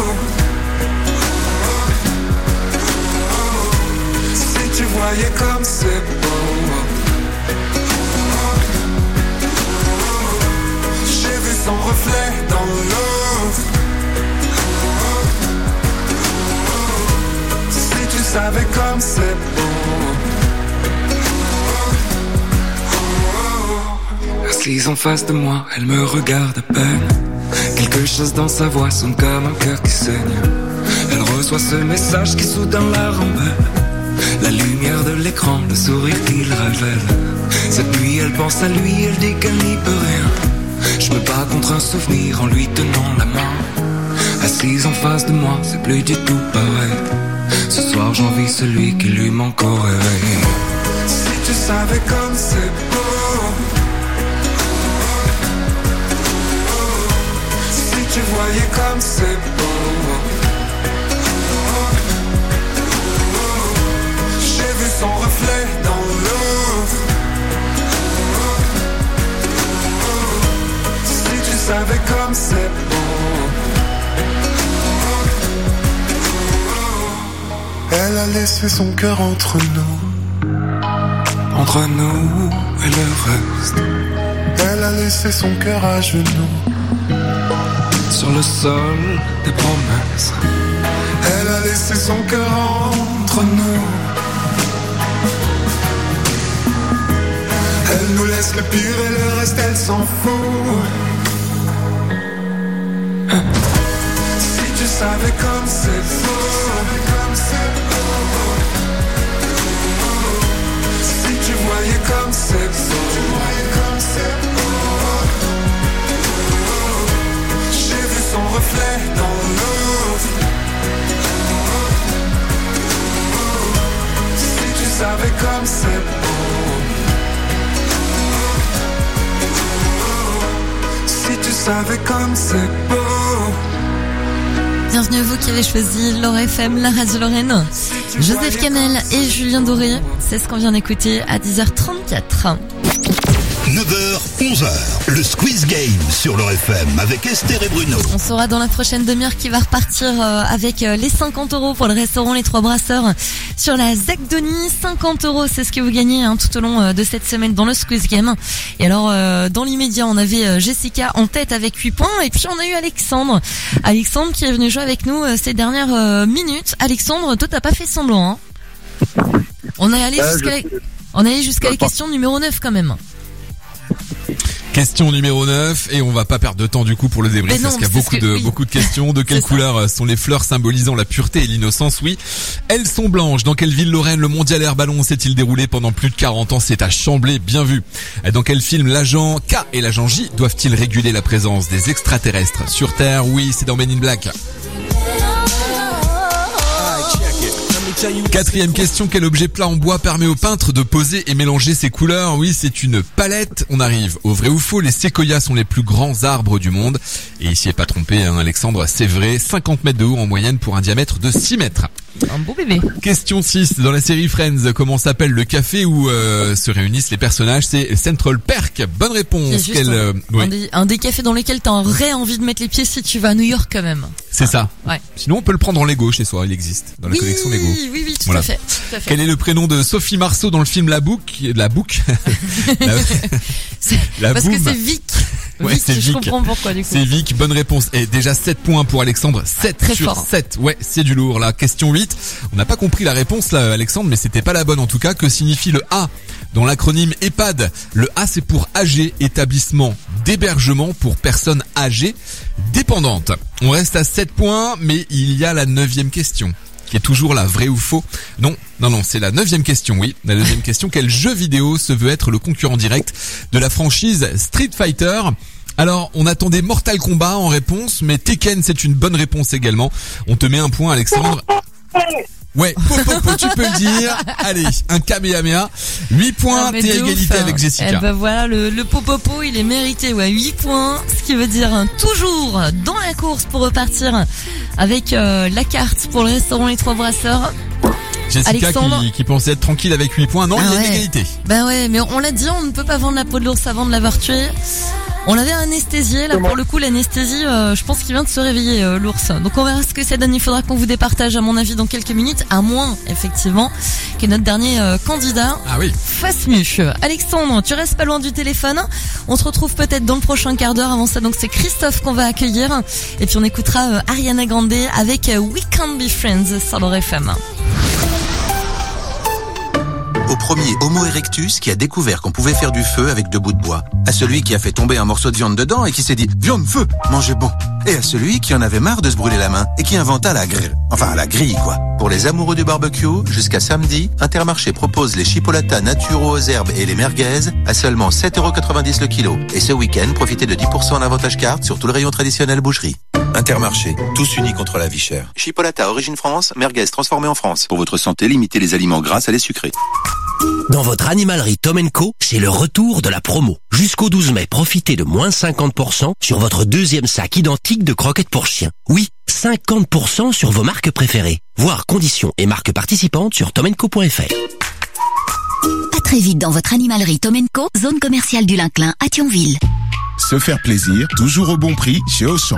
Tu voyais comme c'est beau. J'ai vu son reflet dans l'eau. Si tu savais comme c'est beau. Assise en face de moi, elle me regarde à peine. Quelque chose dans sa voix sonne comme un cœur qui saigne. Elle reçoit ce message qui soudain la rembelle. La lumière de l'écran, le sourire qu'il révèle. Cette nuit elle pense à lui, elle dit qu'elle n'y peut rien. Je me bats contre un souvenir en lui tenant la main. Assise en face de moi, c'est plus du tout pareil. Ce soir j'envie celui qui lui manque au réveil. Si tu savais comme c'est beau. Si tu voyais comme c'est beau. Son reflet dans l'eau. Si tu savais Elle a laissé son cœur entre nous, entre nous et le reste. Elle a laissé son cœur à genoux, sur le sol des promesses. Elle a laissé son cœur entre nous. Elle nous laisse le pire et le reste elle s'en fout. Si tu savais comme c'est beau, si tu voyais comme c'est beau, j'ai vu son reflet dans l'eau. Si tu savais comme c'est beau, si tu savais comme c'est beau. Bienvenue à vous qui avez choisi L'Or F M, la radio Lorraine. Joseph Kamel et Julien Doré, c'est ce qu'on vient d'écouter à dix heures trente-quatre. neuf heures, onze heures, le Squeeze Game sur L'Or F M avec Esther et Bruno. On saura dans la prochaine demi-heure qui va repartir avec les cinquante euros pour le restaurant Les Trois Brasseurs sur la Z E C Denis. cinquante euros, c'est ce que vous gagnez hein, tout au long de cette semaine dans le Squeeze Game. Et alors, euh, dans l'immédiat, on avait Jessica en tête avec huit points et puis on a eu Alexandre. Alexandre qui est venu jouer avec nous euh, ces dernières euh, minutes. Alexandre, toi t'as pas fait semblant. Hein. On est allé euh, jusqu'à, je... on est allé jusqu'à la question numéro neuf quand même. Question numéro neuf, et on va pas perdre de temps du coup pour le débrief parce qu'il y a beaucoup de, oui. beaucoup de questions. De quelle couleur sont les fleurs symbolisant la pureté et l'innocence? Oui, elles sont blanches. Dans quelle ville lorraine le mondial air ballon s'est-il déroulé pendant plus de quarante ans? C'est à Chamblay, bien vu. Dans quel film l'agent K et l'agent J doivent-ils réguler la présence des extraterrestres sur Terre? Oui, c'est dans Men in Black. Quatrième question, quel objet plat en bois permet au peintre de poser et mélanger ses couleurs? Oui, c'est une palette. On arrive au vrai ou faux, les séquoias sont les plus grands arbres du monde. Et ici, n'est pas trompé, hein, Alexandre, c'est vrai, cinquante mètres de haut en moyenne pour un diamètre de six mètres. Un beau bébé. Question six, dans la série Friends, comment s'appelle le café où euh, se réunissent les personnages? C'est Central Perk. Bonne réponse. Quel, un, euh, oui. un, des, un des cafés dans lesquels t'aurais envie de mettre les pieds si tu vas à New York quand même. C'est ça. Ouais. Sinon, on peut le prendre en Lego chez soi, il existe dans la oui, collection Lego. Oui, oui, oui, tout, voilà. à fait, tout à fait. Quel est le prénom de Sophie Marceau dans le film La Boucle? La Boucle. la, la Parce boum. que c'est Vic. Ouais, Vic, c'est je Vic. comprends pourquoi du coup. C'est Vic, bonne réponse. Et déjà sept points pour Alexandre. sept Très sur fort. sept. Ouais, c'est du lourd là. Question huit. On n'a pas compris la réponse là, Alexandre, mais c'était pas la bonne en tout cas. Que signifie le A dans l'acronyme EHPAD? Le A c'est pour âgé, établissement d'hébergement pour personnes âgées dépendantes. On reste à sept points, mais il y a la neuvième question. Qui est toujours la vraie ou faux? Non, non, non, c'est la neuvième question, oui. La neuvième question, quel jeu vidéo se veut être le concurrent direct de la franchise Street Fighter? Alors, on attendait Mortal Kombat en réponse, mais Tekken, c'est une bonne réponse également. On te met un point, Alexandre. Ouais, popo, tu peux le dire. Allez, un Kamehameha. huit points, t'es à égalité ouf, avec Jessica. Eh ben voilà, le, le popopo, il est mérité, ouais, huit points. Ce qui veut dire hein, toujours dans la course pour repartir avec euh, la carte pour le restaurant Les Trois Brasseurs. Jessica qui, qui pensait être tranquille avec huit points. Non, ah il y a ouais. une égalité. Ben ouais, mais on l'a dit, on ne peut pas vendre la peau de l'ours avant de l'avoir tué. On l'avait anesthésié, là pour le coup l'anesthésie, euh, je pense qu'il vient de se réveiller euh, l'ours. Donc on verra ce que ça donne, il faudra qu'on vous départage à mon avis dans quelques minutes, à moins effectivement que notre dernier euh, candidat ah oui. fasse mieux. Alexandre, tu restes pas loin du téléphone, on se retrouve peut-être dans le prochain quart d'heure, avant ça donc c'est Christophe qu'on va accueillir, et puis on écoutera euh, Ariana Grande avec euh, We Can't Be Friends sur L'Or F M. Au premier Homo erectus qui a découvert qu'on pouvait faire du feu avec deux bouts de bois. À celui qui a fait tomber un morceau de viande dedans et qui s'est dit « Viande, feu, mangez bon !» Et à celui qui en avait marre de se brûler la main et qui inventa la grille. Enfin, la grille, quoi. Pour les amoureux du barbecue, jusqu'à samedi, Intermarché propose les chipolatas naturaux aux herbes et les merguez à seulement sept euros quatre-vingt-dix le kilo. Et ce week-end, profitez de dix pour cent d'avantage carte sur tout le rayon traditionnel boucherie. Intermarché, tous unis contre la vie chère. Chipolata origine France, merguez transformée en France. Pour votre santé, limitez les aliments gras à les sucrés. Dans votre animalerie Tom and Co, c'est le retour de la promo. Jusqu'au douze mai, profitez de moins cinquante pour cent sur votre deuxième sac identique de croquettes pour chiens. Oui, cinquante pour cent sur vos marques préférées. Voir conditions et marques participantes sur tom and co point f r. À très vite dans votre animalerie Tom and Co, zone commerciale du Linclin à Thionville. Se faire plaisir, toujours au bon prix chez Auchan.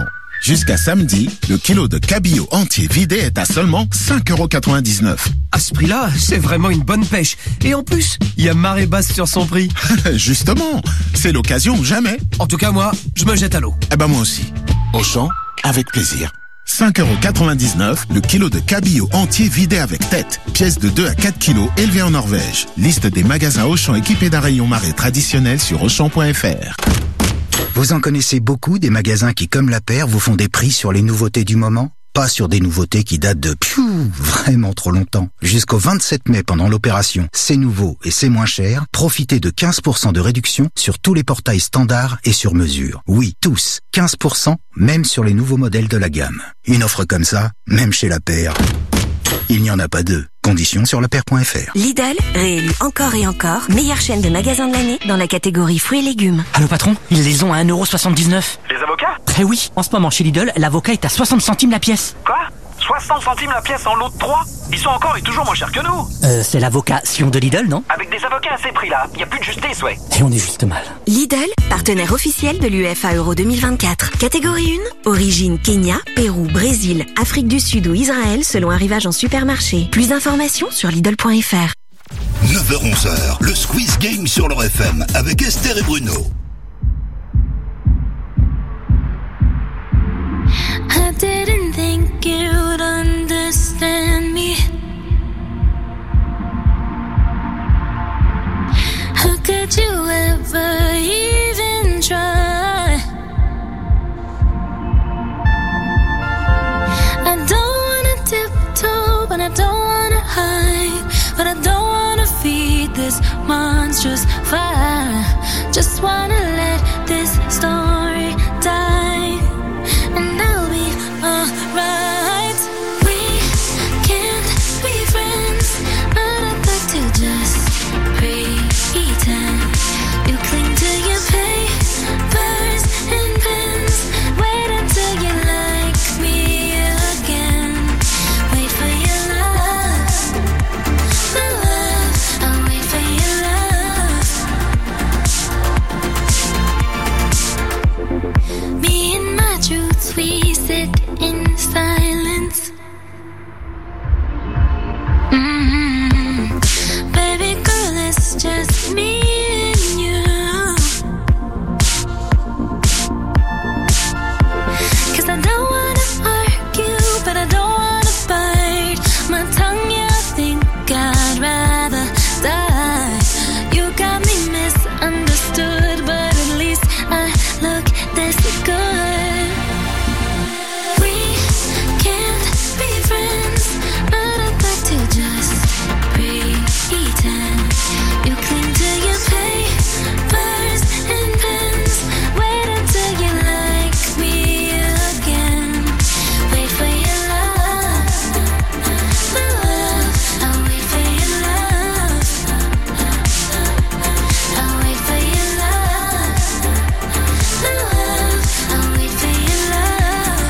Jusqu'à samedi, le kilo de cabillaud entier vidé est à seulement cinq euros quatre-vingt-dix-neuf. À ce prix-là, c'est vraiment une bonne pêche. Et en plus, il y a marée basse sur son prix. Justement, c'est l'occasion ou jamais. En tout cas, moi, je me jette à l'eau. Eh ben moi aussi. Auchan, avec plaisir. cinq euros quatre-vingt-dix-neuf, le kilo de cabillaud entier vidé avec tête. Pièce de deux à quatre kilos élevée en Norvège. Liste des magasins Auchan équipés d'un rayon marée traditionnel sur auchan point f r. Vous en connaissez beaucoup des magasins qui, comme la paire, vous font des prix sur les nouveautés du moment? Pas sur des nouveautés qui datent de piou, vraiment trop longtemps. Jusqu'au vingt-sept mai, pendant l'opération C'est nouveau et c'est moins cher, profitez de quinze pour cent de réduction sur tous les portails standards et sur mesure. Oui, tous. quinze pour cent, même sur les nouveaux modèles de la gamme. Une offre comme ça, même chez la paire, il n'y en a pas deux. Conditions sur le pair point f r. Lidl, réélu encore et encore, meilleure chaîne de magasins de l'année dans la catégorie fruits et légumes. Allô patron, ils les ont à un euro soixante-dix-neuf. Les avocats? Eh oui, en ce moment chez Lidl, l'avocat est à soixante centimes la pièce. Quoi? soixante centimes la pièce en lot de trois? Ils sont encore et toujours moins chers que nous. Euh, c'est l'avocat Sion de Lidl, non? Avec des avocats à ces prix-là, il n'y a plus de justice, ouais. Et on est juste mal. Lidl, partenaire officiel de l'U E F A Euro deux mille vingt-quatre. Catégorie un, origine Kenya, Pérou, Brésil, Afrique du Sud ou Israël selon arrivage en supermarché. Plus d'informations sur Lidl point f r. neuf heures onze, le Squeeze Game sur leur F M avec Esther et Bruno. I didn't think you'd understand me. How could you ever even try? I don't wanna tiptoe, but I don't wanna hide. But I don't wanna feed this monstrous fire. Just wanna let this story die. And I'll be alright. We can't be friends, but I'd like to just pretend. You cling to your papers and pens. Wait until you like me again. Wait for your love, my love. I'll wait for your love. Me and my truths, we sit in silence. Mm-hmm. Baby girl, it's just me and you. 'Cause I don't wanna argue, but I don't wanna bite my tongue. Yeah, I think I'd rather die. You got me misunderstood, but at least I look this good. We can't be friends, but I'd like to just pretend. You cling to your papers and pens. Wait until you like me again. Wait for your love, my love. I'll wait for your love. I'll wait for your love, my love. I'll wait for your love.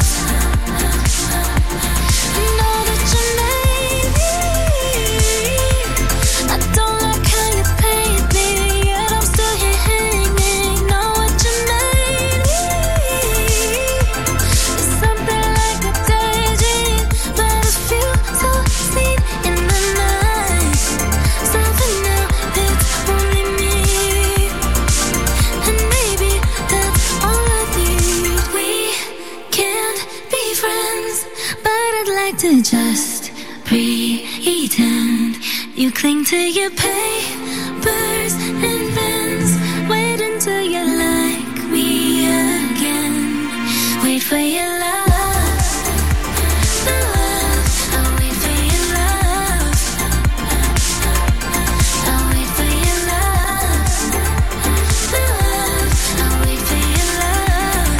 Know that you made me. I don't like how you paid me, yet I'm still here hanging. Know what you made me. It's something like a daydream, but I feel so seen in the night. Something now, it's only me. And maybe that's all I need. We can't be friends, but I'd like to just pretend. You cling to your papers and pens. Wait until you like me again. Wait for your love, my love. I'll wait for your love. I'll wait for your love, my love. I'll wait for your love.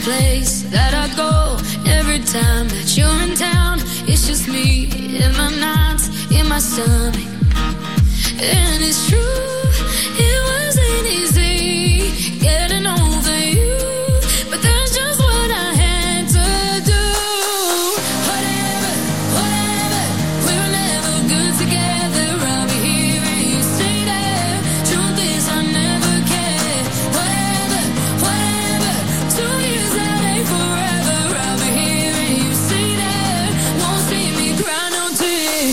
place that I go. Every time that you're in town, it's just me in my nights, in my stomach. And it's true, it wasn't easy getting over you, but that's just what I had to do. Whatever, whatever, we were never good together. I'll be here and you stay there. Truth is I never cared. Whatever, whatever, two years that ain't forever. I'll be here and you stay there. Won't see me cry no tears.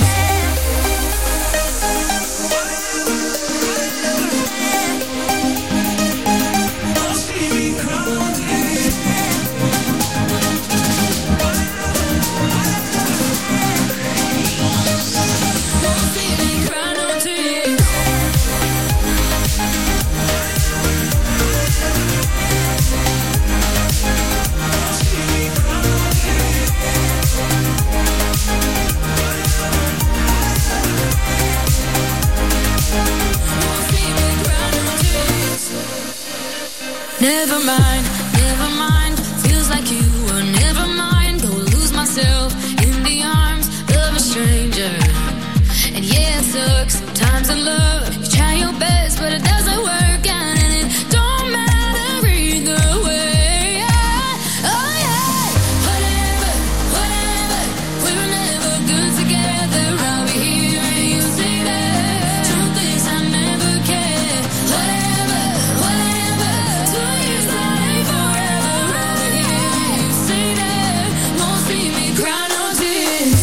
Never mind, never mind. Feels like you were never mind. Go lose myself in the arms of a stranger. And yeah, it sucks sometimes in love. You try your best, but it doesn't work out, and it don't matter either way. Yeah. Oh yeah. Whatever, whatever. We were never good together. I'll be here and you stay there. Truth is I never cared. Whatever, whatever. Two years that ain't forever. I'll be here and you stay there. Won't see me cry no tears.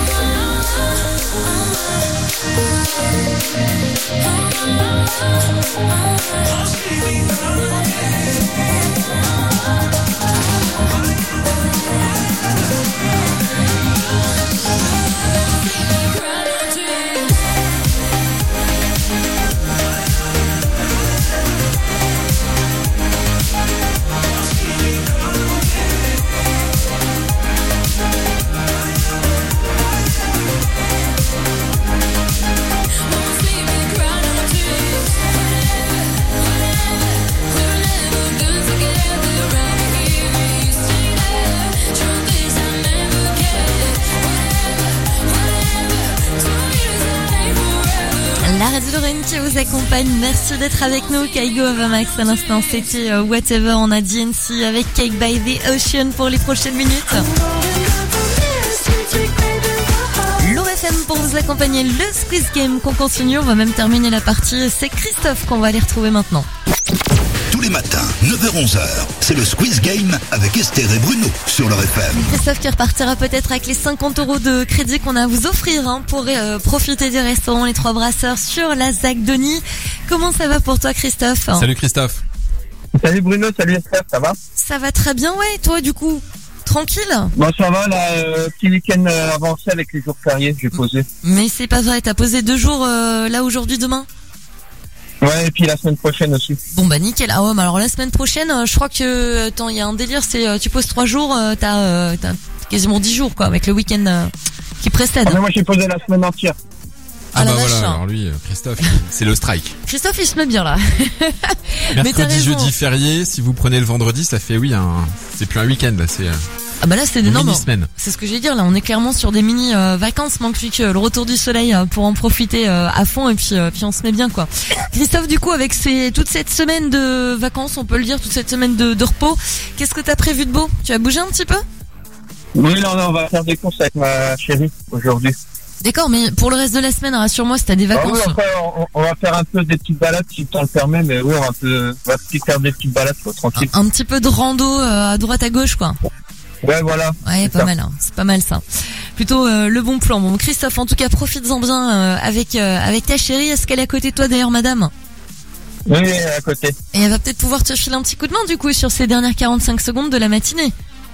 La radio Lorraine qui vous accompagne, merci d'être avec nous. Kaigo Avamax à l'instant, c'était euh, Whatever. On a D N C avec Cake by the Ocean pour les prochaines minutes. L'O F M pour vous accompagner, le Squeeze Game qu'on continue. On va même terminer la partie. C'est Christophe qu'on va aller retrouver maintenant. Tous les matins, neuf heures onze heures, c'est le Squeeze Game avec Esther et Bruno sur leur F M. Christophe qui repartira peut-être avec les cinquante euros de crédit qu'on a à vous offrir hein, pour euh, profiter des restaurants Les Trois Brasseurs sur la ZAC Denis. Comment ça va pour toi Christophe? Salut Christophe. Salut Bruno, salut Esther, ça va? Ça va très bien, ouais. Toi du coup, tranquille? Bon, ça va, là, euh, petit week-end euh, avancé avec les jours fériés, j'ai posé. Mais c'est pas vrai, t'as posé deux jours euh, là aujourd'hui, demain? Ouais, et puis la semaine prochaine aussi. Bon bah nickel. Ah ouais, mais alors la semaine prochaine, euh, je crois que attends, il y a un délire, c'est euh, tu poses trois jours, euh, t'as euh, t'as quasiment dix jours quoi, avec le week-end euh, qui précède. Ah, mais moi j'ai posé la semaine entière. Ah, Ah la bah vache, voilà, hein. alors lui, Christophe, c'est le strike. Christophe il se met bien là. Mais t'as Mercredi, raison. jeudi, férié, si vous prenez le vendredi, ça fait oui, un... c'est plus un week-end là, c'est... euh, Ah bah là c'est Une énorme. mini-semaine. C'est ce que j'ai dire là, on est clairement sur des mini euh, vacances, manque plus que le retour du soleil euh, pour en profiter euh, à fond et puis euh, puis on se met bien quoi. Christophe du coup avec ces toute cette semaine de vacances, on peut le dire, toute cette semaine de, de repos, qu'est-ce que t'as prévu de beau? Tu as bougé un petit peu? Oui, non, non, on va faire des courses avec ma chérie aujourd'hui. D'accord, mais pour le reste de la semaine, rassure-moi, si t'as des Ah vacances. oui, après, on, on va faire un peu des petites balades si le temps le permet, mais oui, on va, un peu, on va peut-être faire des petites balades, quoi, tranquille. Un petit peu de rando euh, à droite à gauche quoi. Ouais, voilà. Ouais, pas ça. mal, hein. C'est pas mal ça. Plutôt euh, le bon plan. Bon, Christophe, en tout cas, profites-en bien euh, avec euh, avec ta chérie. Est-ce qu'elle est à côté de toi d'ailleurs, madame? Oui, à côté. Et elle va peut-être pouvoir te filer un petit coup de main du coup sur ces dernières quarante-cinq secondes de la matinée.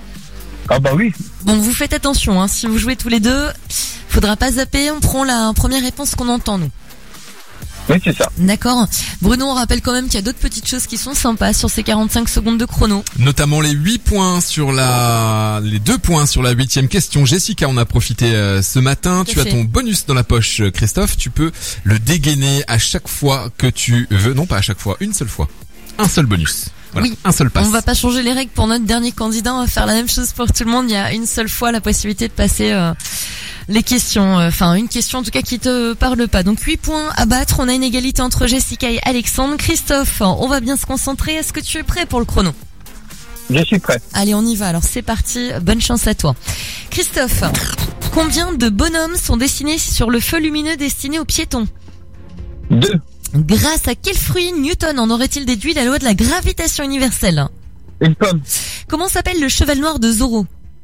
Ah bah oui. Bon, vous faites attention, hein, si vous jouez tous les deux, faudra pas zapper, on prend la première réponse qu'on entend nous. Oui, c'est ça. D'accord. Bruno, on rappelle quand même qu'il y a d'autres petites choses qui sont sympas sur ces quarante-cinq secondes de chrono. Notamment les huit points sur la, les deux points sur la huitième question. Jessica, on a profité euh, ce matin. Tout Tu à as fait. ton bonus dans la poche, euh, Christophe. Tu peux le dégainer à chaque fois que tu veux. Non, pas à chaque fois, une seule fois. Un seul bonus. Voilà, Oui. un seul pass. On va pas changer les règles pour notre dernier candidat, on va faire la même chose pour tout le monde. Il y a une seule fois la possibilité de passer euh, les questions, enfin euh, une question en tout cas qui te parle pas. Donc huit points à battre, on a une égalité entre Jessica et Alexandre. Christophe, on va bien se concentrer, est-ce que tu es prêt pour le chrono ? Je suis prêt. Allez, on y va, alors c'est parti, bonne chance à toi. Christophe, combien de bonhommes sont dessinés sur le feu lumineux destiné aux piétons ? Deux. Grâce à quel fruit Newton en aurait-il déduit la loi de la gravitation universelle ? Une pomme. Comment s'appelle le cheval noir de Zorro ?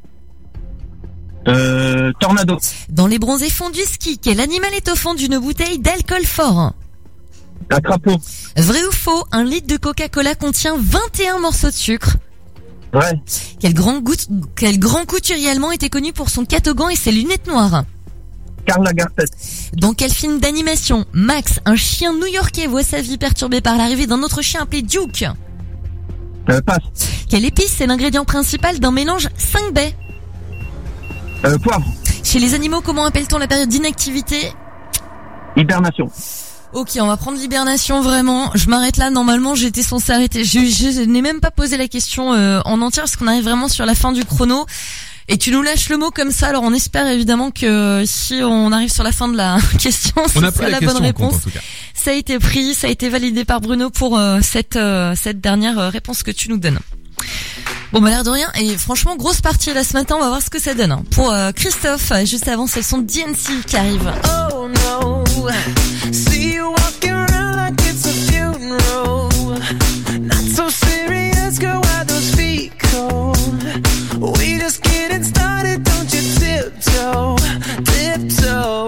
Euh, tornado. Dans les bronzés fonds du ski, quel animal est au fond d'une bouteille d'alcool fort ? Un crapaud. Vrai ou faux, un litre de Coca-Cola contient vingt et un morceaux de sucre ? Vrai. Quel grand, gout- quel grand couturier allemand était connu pour son catogan et ses lunettes noires ? Karl Lagerfeld. Dans quel film d'animation Max, un chien new-yorkais, voit sa vie perturbée par l'arrivée d'un autre chien appelé Duke ? Euh, passe. Quelle épice est l'ingrédient principal d'un mélange cinq baies ? Euh, poivre. Chez les animaux, comment appelle-t-on la période d'inactivité ? Hibernation. Ok, on va prendre l'hibernation, vraiment. Je m'arrête là, normalement j'étais censée arrêter. Je, je n'ai même pas posé la question euh, en entière parce qu'on arrive vraiment sur la fin du chrono. Et tu nous lâches le mot comme ça, alors on espère évidemment que si on arrive sur la fin de la question, On ce a sera pris la la bonne question en compte, réponse. en tout cas. Ça a été pris, ça a été validé par Bruno pour euh, cette euh, cette dernière euh, réponse que tu nous donnes. Bon bah l'air de rien, et franchement grosse partie là ce matin, on va voir ce que ça donne. Hein. Pour euh, Christophe, juste avant c'est le son de D N C qui arrive. Oh no, see you walking around like it's a funeral. Not so serious, girl, why those feet cold? We just getting started, don't you tiptoe, tiptoe.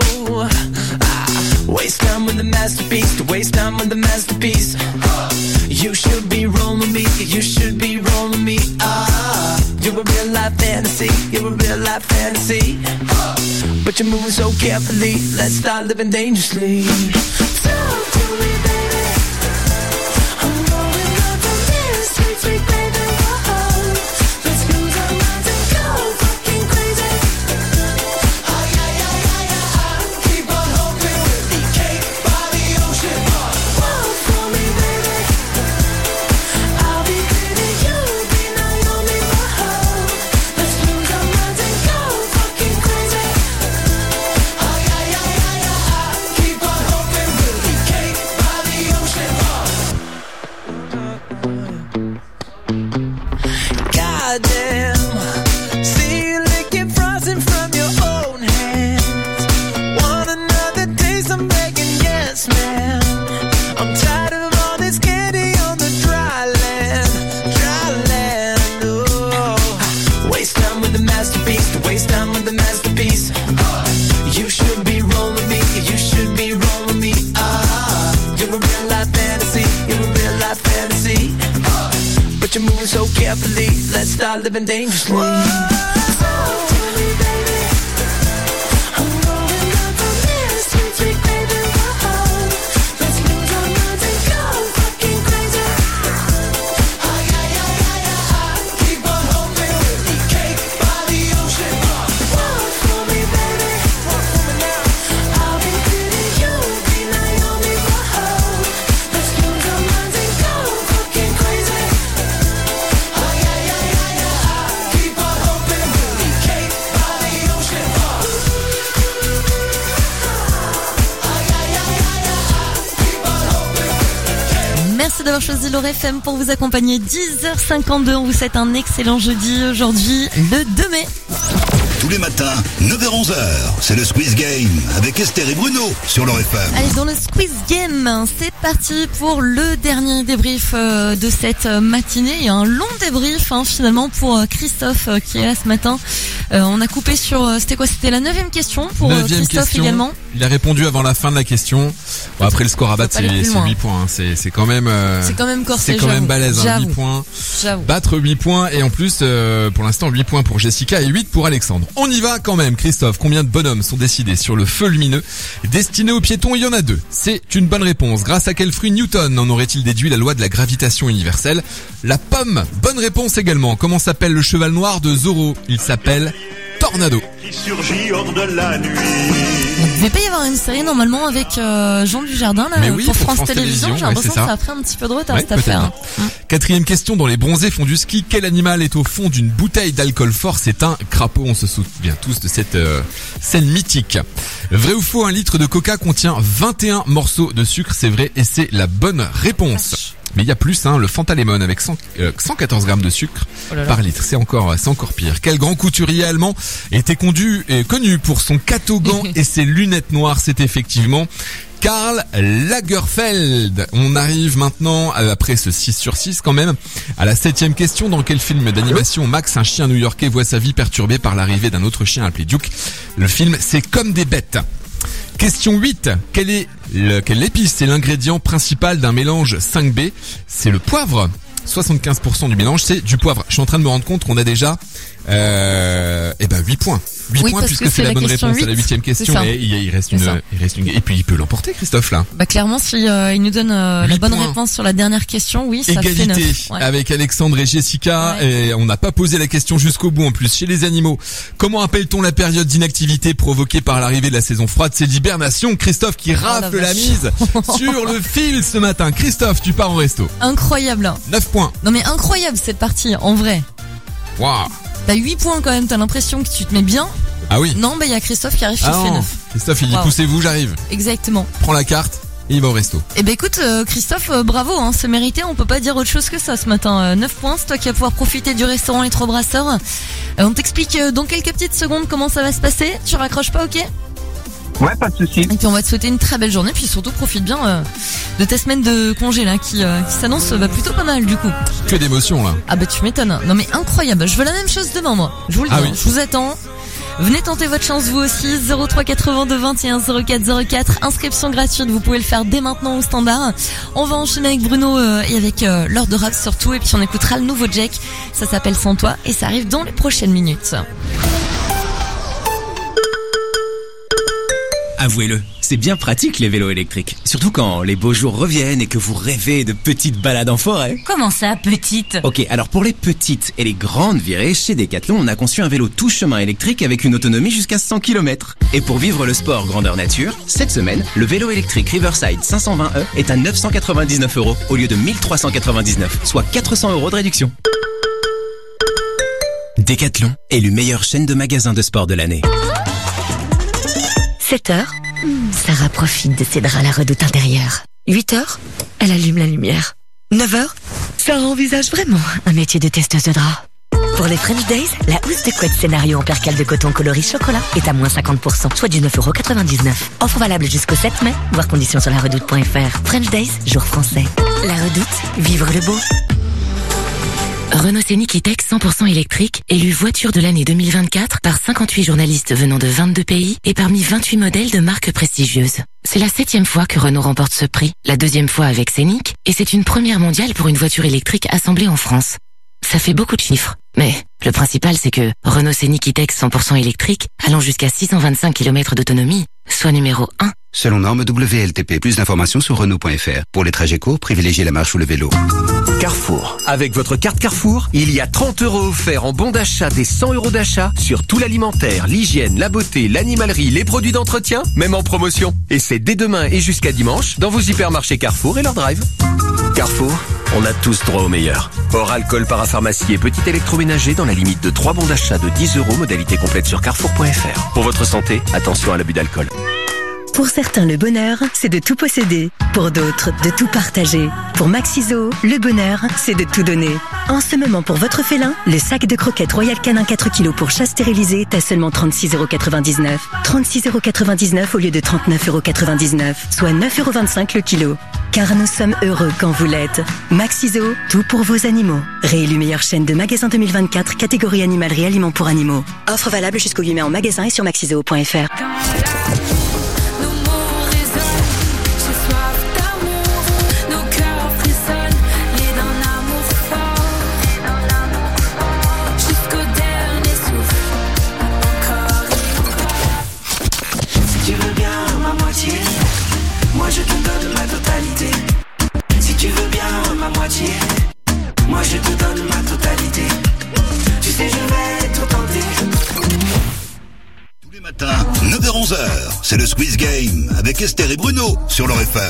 Ah, waste time with the masterpiece, to waste time with the masterpiece. You should be rolling me, you should be rolling me. Ah, you're a real life fantasy, you're a real life fantasy. But you're moving so carefully, let's start living dangerously. Talk to me, baby. I'm going up on this sweet, sweet baby. Whoa. Let's lose our minds and go fucking crazy. Oh yeah, yeah, yeah, yeah. Keep on hoping we'll be cake by the ocean. Walk for me, baby. I'll be pretty, you'll be Naomi. Whoa. Let's lose our minds and go fucking crazy. Oh yeah, yeah, yeah, yeah. Keep on hoping we'll be cake by the ocean. Goddamn, see you licking frosting from your own hands. Want another taste? I'm begging, yes, man. I'm tired of all this candy on the dry land, dry land. Oh, waste time with the masterpiece, to waste time with the masterpiece. You should be rolling me, you should be rolling me. Ah, you're a real life fantasy, you're a real life fantasy. But you're moving so carefully, let's start living dangerously. Talk to me, baby. I'm going up on this sweet, sweet baby. Whoa. Let's lose our minds and go fucking crazy. Oh yeah, yeah, yeah, yeah. Keep on hoping we'll be cake by the ocean. Walk for me, baby. Walk for me now. I'll be pretty, you'll be Naomi. Whoa. Let's lose our minds and go fucking crazy. Oh yeah, yeah, yeah, yeah. Keep on hoping we'll be cake by the ocean. Oh yeah, yeah, yeah, yeah. Keep on hoping. Merci d'avoir choisi l'Or F M pour vous accompagner. Dix heures cinquante-deux, on vous souhaite un excellent jeudi aujourd'hui, le deux mai. Tous les matins, neuf heures onze heures, c'est le Squeeze Game avec Esther et Bruno sur l'Or F M. Allez, dans le Squeeze Game, c'est parti pour le dernier débrief euh, de cette euh, matinée. Et un long débrief hein, finalement pour euh, Christophe euh, qui est là ce matin. Euh, on a coupé sur, euh, c'était quoi? C'était la neuvième question pour euh, Neuvième Christophe question. également. Il a répondu avant la fin de la question. Bon, après le score à battre, Faut pas aller c'est plus loin. huit points. Hein. C'est, c'est quand même, euh, C'est quand même corsé, c'est quand même j'avoue. balèze. Hein, J'avoue. huit points. J'avoue. Battre huit points et en plus, euh, pour l'instant, huit points pour Jessica et huit pour Alexandre. On y va quand même, Christophe. Combien de bonhommes sont décidés sur le feu lumineux destiné aux piétons? Il y en a deux. C'est une bonne réponse. Grâce à quel fruit Newton en aurait-il déduit la loi de la gravitation universelle? La pomme. Bonne réponse également. Comment s'appelle le cheval noir de Zorro? Il s'appelle Tornado. qui surgit hors de la nuit. Il devait pas y avoir une série normalement avec euh, Jean Dujardin là, Mais oui, pour, pour France, France Télévisions. Télévisions, J'ai ouais, l'impression c'est que ça. ça a pris un petit peu de retard Ouais, cette affaire. peut-être bien. Quatrième question, dans les bronzés font du ski, quel animal est au fond d'une bouteille d'alcool fort? C'est un crapaud, on se souvient tous de cette euh, scène mythique. Vrai ou faux, un litre de coca contient vingt et un morceaux de sucre? C'est vrai et c'est la bonne réponse. Mais il y a plus, hein, le Fanta Lemon avec cent, euh, cent quatorze grammes de sucre Oh là là. par litre, c'est encore, c'est encore pire. Quel grand couturier allemand était condu, et connu pour son catogan et ses lunettes noires? C'est effectivement Karl Lagerfeld. On arrive maintenant, après ce six sur six quand même, à la septième question. Dans quel film d'animation Max, un chien new-yorkais, voit sa vie perturbée par l'arrivée d'un autre chien appelé Duke? Le film, c'est Comme des bêtes. Question huit. Quel est le, quelle épice est l'ingrédient principal d'un mélange cinq B? C'est le poivre. soixante-quinze pour cent du mélange, c'est du poivre. Je suis en train de me rendre compte qu'on a déjà euh, eh ben huit points. huit Oui, points parce puisque que c'est c'est la la bonne question réponse à la huit. huitième C'est question. ça. Et il, il reste C'est une, ça. il reste une, et puis il peut l'emporter, Christophe, là. Bah clairement, si euh, il nous donne euh, la Huit bonne points. réponse sur la dernière question, oui, ça fait Égalité neuf. Ouais. avec Alexandre et Jessica, et on n'a pas posé la question jusqu'au bout en plus. Chez les animaux, comment appelle-t-on la période d'inactivité provoquée par l'arrivée de la saison froide? C'est l'hibernation. Christophe qui rafle Oh la la vache. mise sur le fil ce matin. Christophe, tu pars en resto. Incroyable. neuf points. Non mais incroyable cette partie, en vrai. Waouh. T'as huit points quand même, t'as l'impression que tu te mets bien. Ah oui. Non, bah il y a Christophe qui arrive, qui Ah fait non. neuf. Christophe, il dit Wow. poussez-vous, j'arrive. Exactement. Prends la carte et il va au resto. Eh ben écoute, euh, Christophe, euh, bravo, hein, c'est mérité, on peut pas dire autre chose que ça ce matin. Euh, neuf points, c'est toi qui vas pouvoir profiter du restaurant Les Trois Brasseurs. Euh, on t'explique euh, dans quelques petites secondes comment ça va se passer. Tu raccroches pas, ok? Ouais, pas de souci. Et puis on va te souhaiter une très belle journée, puis surtout profite bien euh, de ta semaine de congé là, qui, euh, qui s'annonce euh, bah, plutôt pas mal du coup. Que d'émotion là. Ah bah tu m'étonnes. Non mais incroyable, je veux la même chose demain moi. Je vous le dis, Ah hein. oui. Je vous attends. Venez tenter votre chance vous aussi, zéro trois quatre-vingt-deux vingt et un zéro quatre zéro quatre, inscription gratuite, vous pouvez le faire dès maintenant au standard. On va enchaîner avec Bruno euh, et avec euh, Lord de Rap surtout, et puis on écoutera le nouveau Jack, ça s'appelle Sans toi et ça arrive dans les prochaines minutes. Avouez-le, c'est bien pratique les vélos électriques. Surtout quand les beaux jours reviennent et que vous rêvez de petites balades en forêt. Comment ça, petite? Ok, alors pour les petites et les grandes virées, chez Decathlon, on a conçu un vélo tout chemin électrique avec une autonomie jusqu'à cent kilomètres. Et pour vivre le sport grandeur nature, cette semaine, le vélo électrique Riverside cinq cent vingt E est à neuf cent quatre-vingt-dix-neuf euros au lieu de mille trois cent quatre-vingt-dix-neuf, soit quatre cents euros de réduction. Decathlon, élu meilleure chaîne de magasins de sport de l'année. sept heures, Sarah profite de ses draps à la redoute intérieure. huit heures, elle allume la lumière. neuf heures, Sarah envisage vraiment un métier de testeuse de draps. Pour les French Days, la housse de couette scénario en percale de coton coloris chocolat est à moins cinquante pour cent, soit du neuf euros quatre-vingt-dix-neuf. Offre valable jusqu'au sept mai, voir conditions sur la redoute point f r. French Days, jour français. La redoute, vivre le beau. Renault Scénic E-Tech cent pour cent électrique, élu voiture de l'année deux mille vingt-quatre par cinquante-huit journalistes venant de vingt-deux pays et parmi vingt-huit modèles de marques prestigieuses. C'est la septième fois que Renault remporte ce prix, la deuxième fois avec Scénic, et c'est une première mondiale pour une voiture électrique assemblée en France. Ça fait beaucoup de chiffres, mais le principal c'est que Renault Scénic E-Tech cent pour cent électrique, allant jusqu'à six cent vingt-cinq kilomètres d'autonomie, soit numéro un. Selon norme W L T P, plus d'informations sur Renault point f r. Pour les trajets courts, privilégiez la marche ou le vélo. Carrefour. Avec votre carte Carrefour, il y a trente euros offerts en bon d'achat des cent euros d'achat sur tout l'alimentaire, l'hygiène, la beauté, l'animalerie, les produits d'entretien, même en promotion. Et c'est dès demain et jusqu'à dimanche dans vos hypermarchés Carrefour et leur drive. Carrefour, on a tous droit au meilleur. Hors alcool, parapharmacie et petit électroménager dans la limite de trois bons d'achat de dix euros, modalité complète sur carrefour point f r. Pour votre santé, attention à l'abus d'alcool. Pour certains, le bonheur, c'est de tout posséder. Pour d'autres, de tout partager. Pour Maxiso, le bonheur, c'est de tout donner. En ce moment, pour votre félin, le sac de croquettes Royal Canin quatre kilos pour chat stérilisé est à seulement trente-six euros quatre-vingt-dix-neuf. trente-six euros quatre-vingt-dix-neuf au lieu de trente-neuf euros quatre-vingt-dix-neuf, soit neuf euros vingt-cinq le kilo. Car nous sommes heureux quand vous l'êtes. Maxiso, tout pour vos animaux. Réélu meilleure chaîne de magasins deux mille vingt-quatre, catégorie animalerie aliments pour animaux. Offre valable jusqu'au huit mai en magasin et sur maxiso point f r. Si tu veux bien ma moitié, moi je te donne ma totalité. Si tu veux bien ma moitié, moi je te donne ma totalité. Tu sais je vais tout tenter. c'est le Squeeze Game avec Esther et Bruno sur leur F M.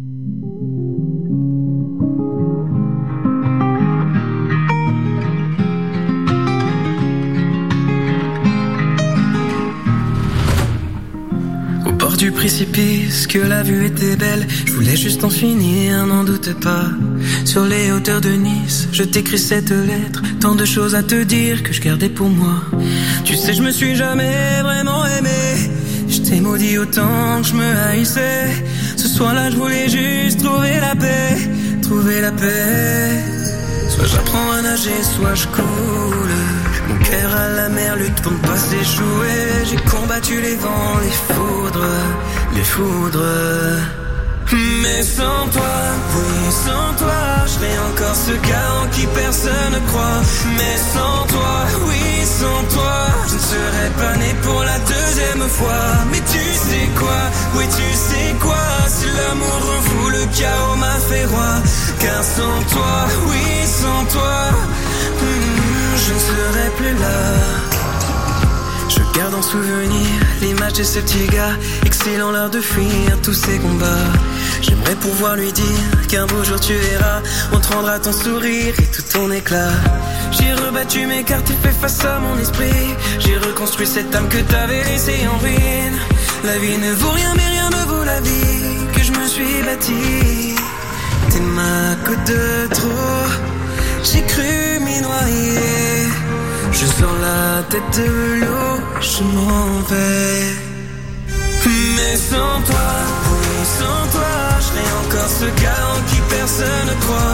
Du précipice, que la vue était belle, je voulais juste en finir, n'en doute pas. Sur les hauteurs de Nice, je t'écris cette lettre, tant de choses à te dire que je gardais pour moi. Tu sais, je me suis jamais vraiment aimé, je t'ai maudit autant que je me haïssais. Ce soir-là, je voulais juste trouver la paix, trouver la paix. Soit j'apprends à nager, soit je coule. Mon cœur à la mer lutte pour ne pas s'échouer. J'ai combattu les vents, les foudres, les foudres. Mais sans toi, oui, sans toi, je serais encore ce gars en qui personne ne croit. Mais sans toi, oui, sans toi, je ne serais pas né pour la deuxième fois. Mais tu sais quoi, oui, tu sais quoi, si l'amour rend fou, le chaos m'a fait roi. Car sans toi, oui, sans toi, hmm, je ne serais plus là. Je garde en souvenir l'image de ce petit gars, excellent l'art de fuir tous ces combats. J'aimerais pouvoir lui dire qu'un beau jour tu verras, on te rendra ton sourire et tout ton éclat. J'ai rebattu mes cartes et fait face à mon esprit. J'ai reconstruit cette âme que t'avais laissée en ruine. La vie ne vaut rien mais rien ne vaut la vie que je me suis bâtie. T'es ma goutte de trop, j'ai cru m'y noyer. Je sors la tête de l'eau, je m'en vais. Mais sans toi, oui, sans toi, je serais encore ce gars en qui personne ne croit.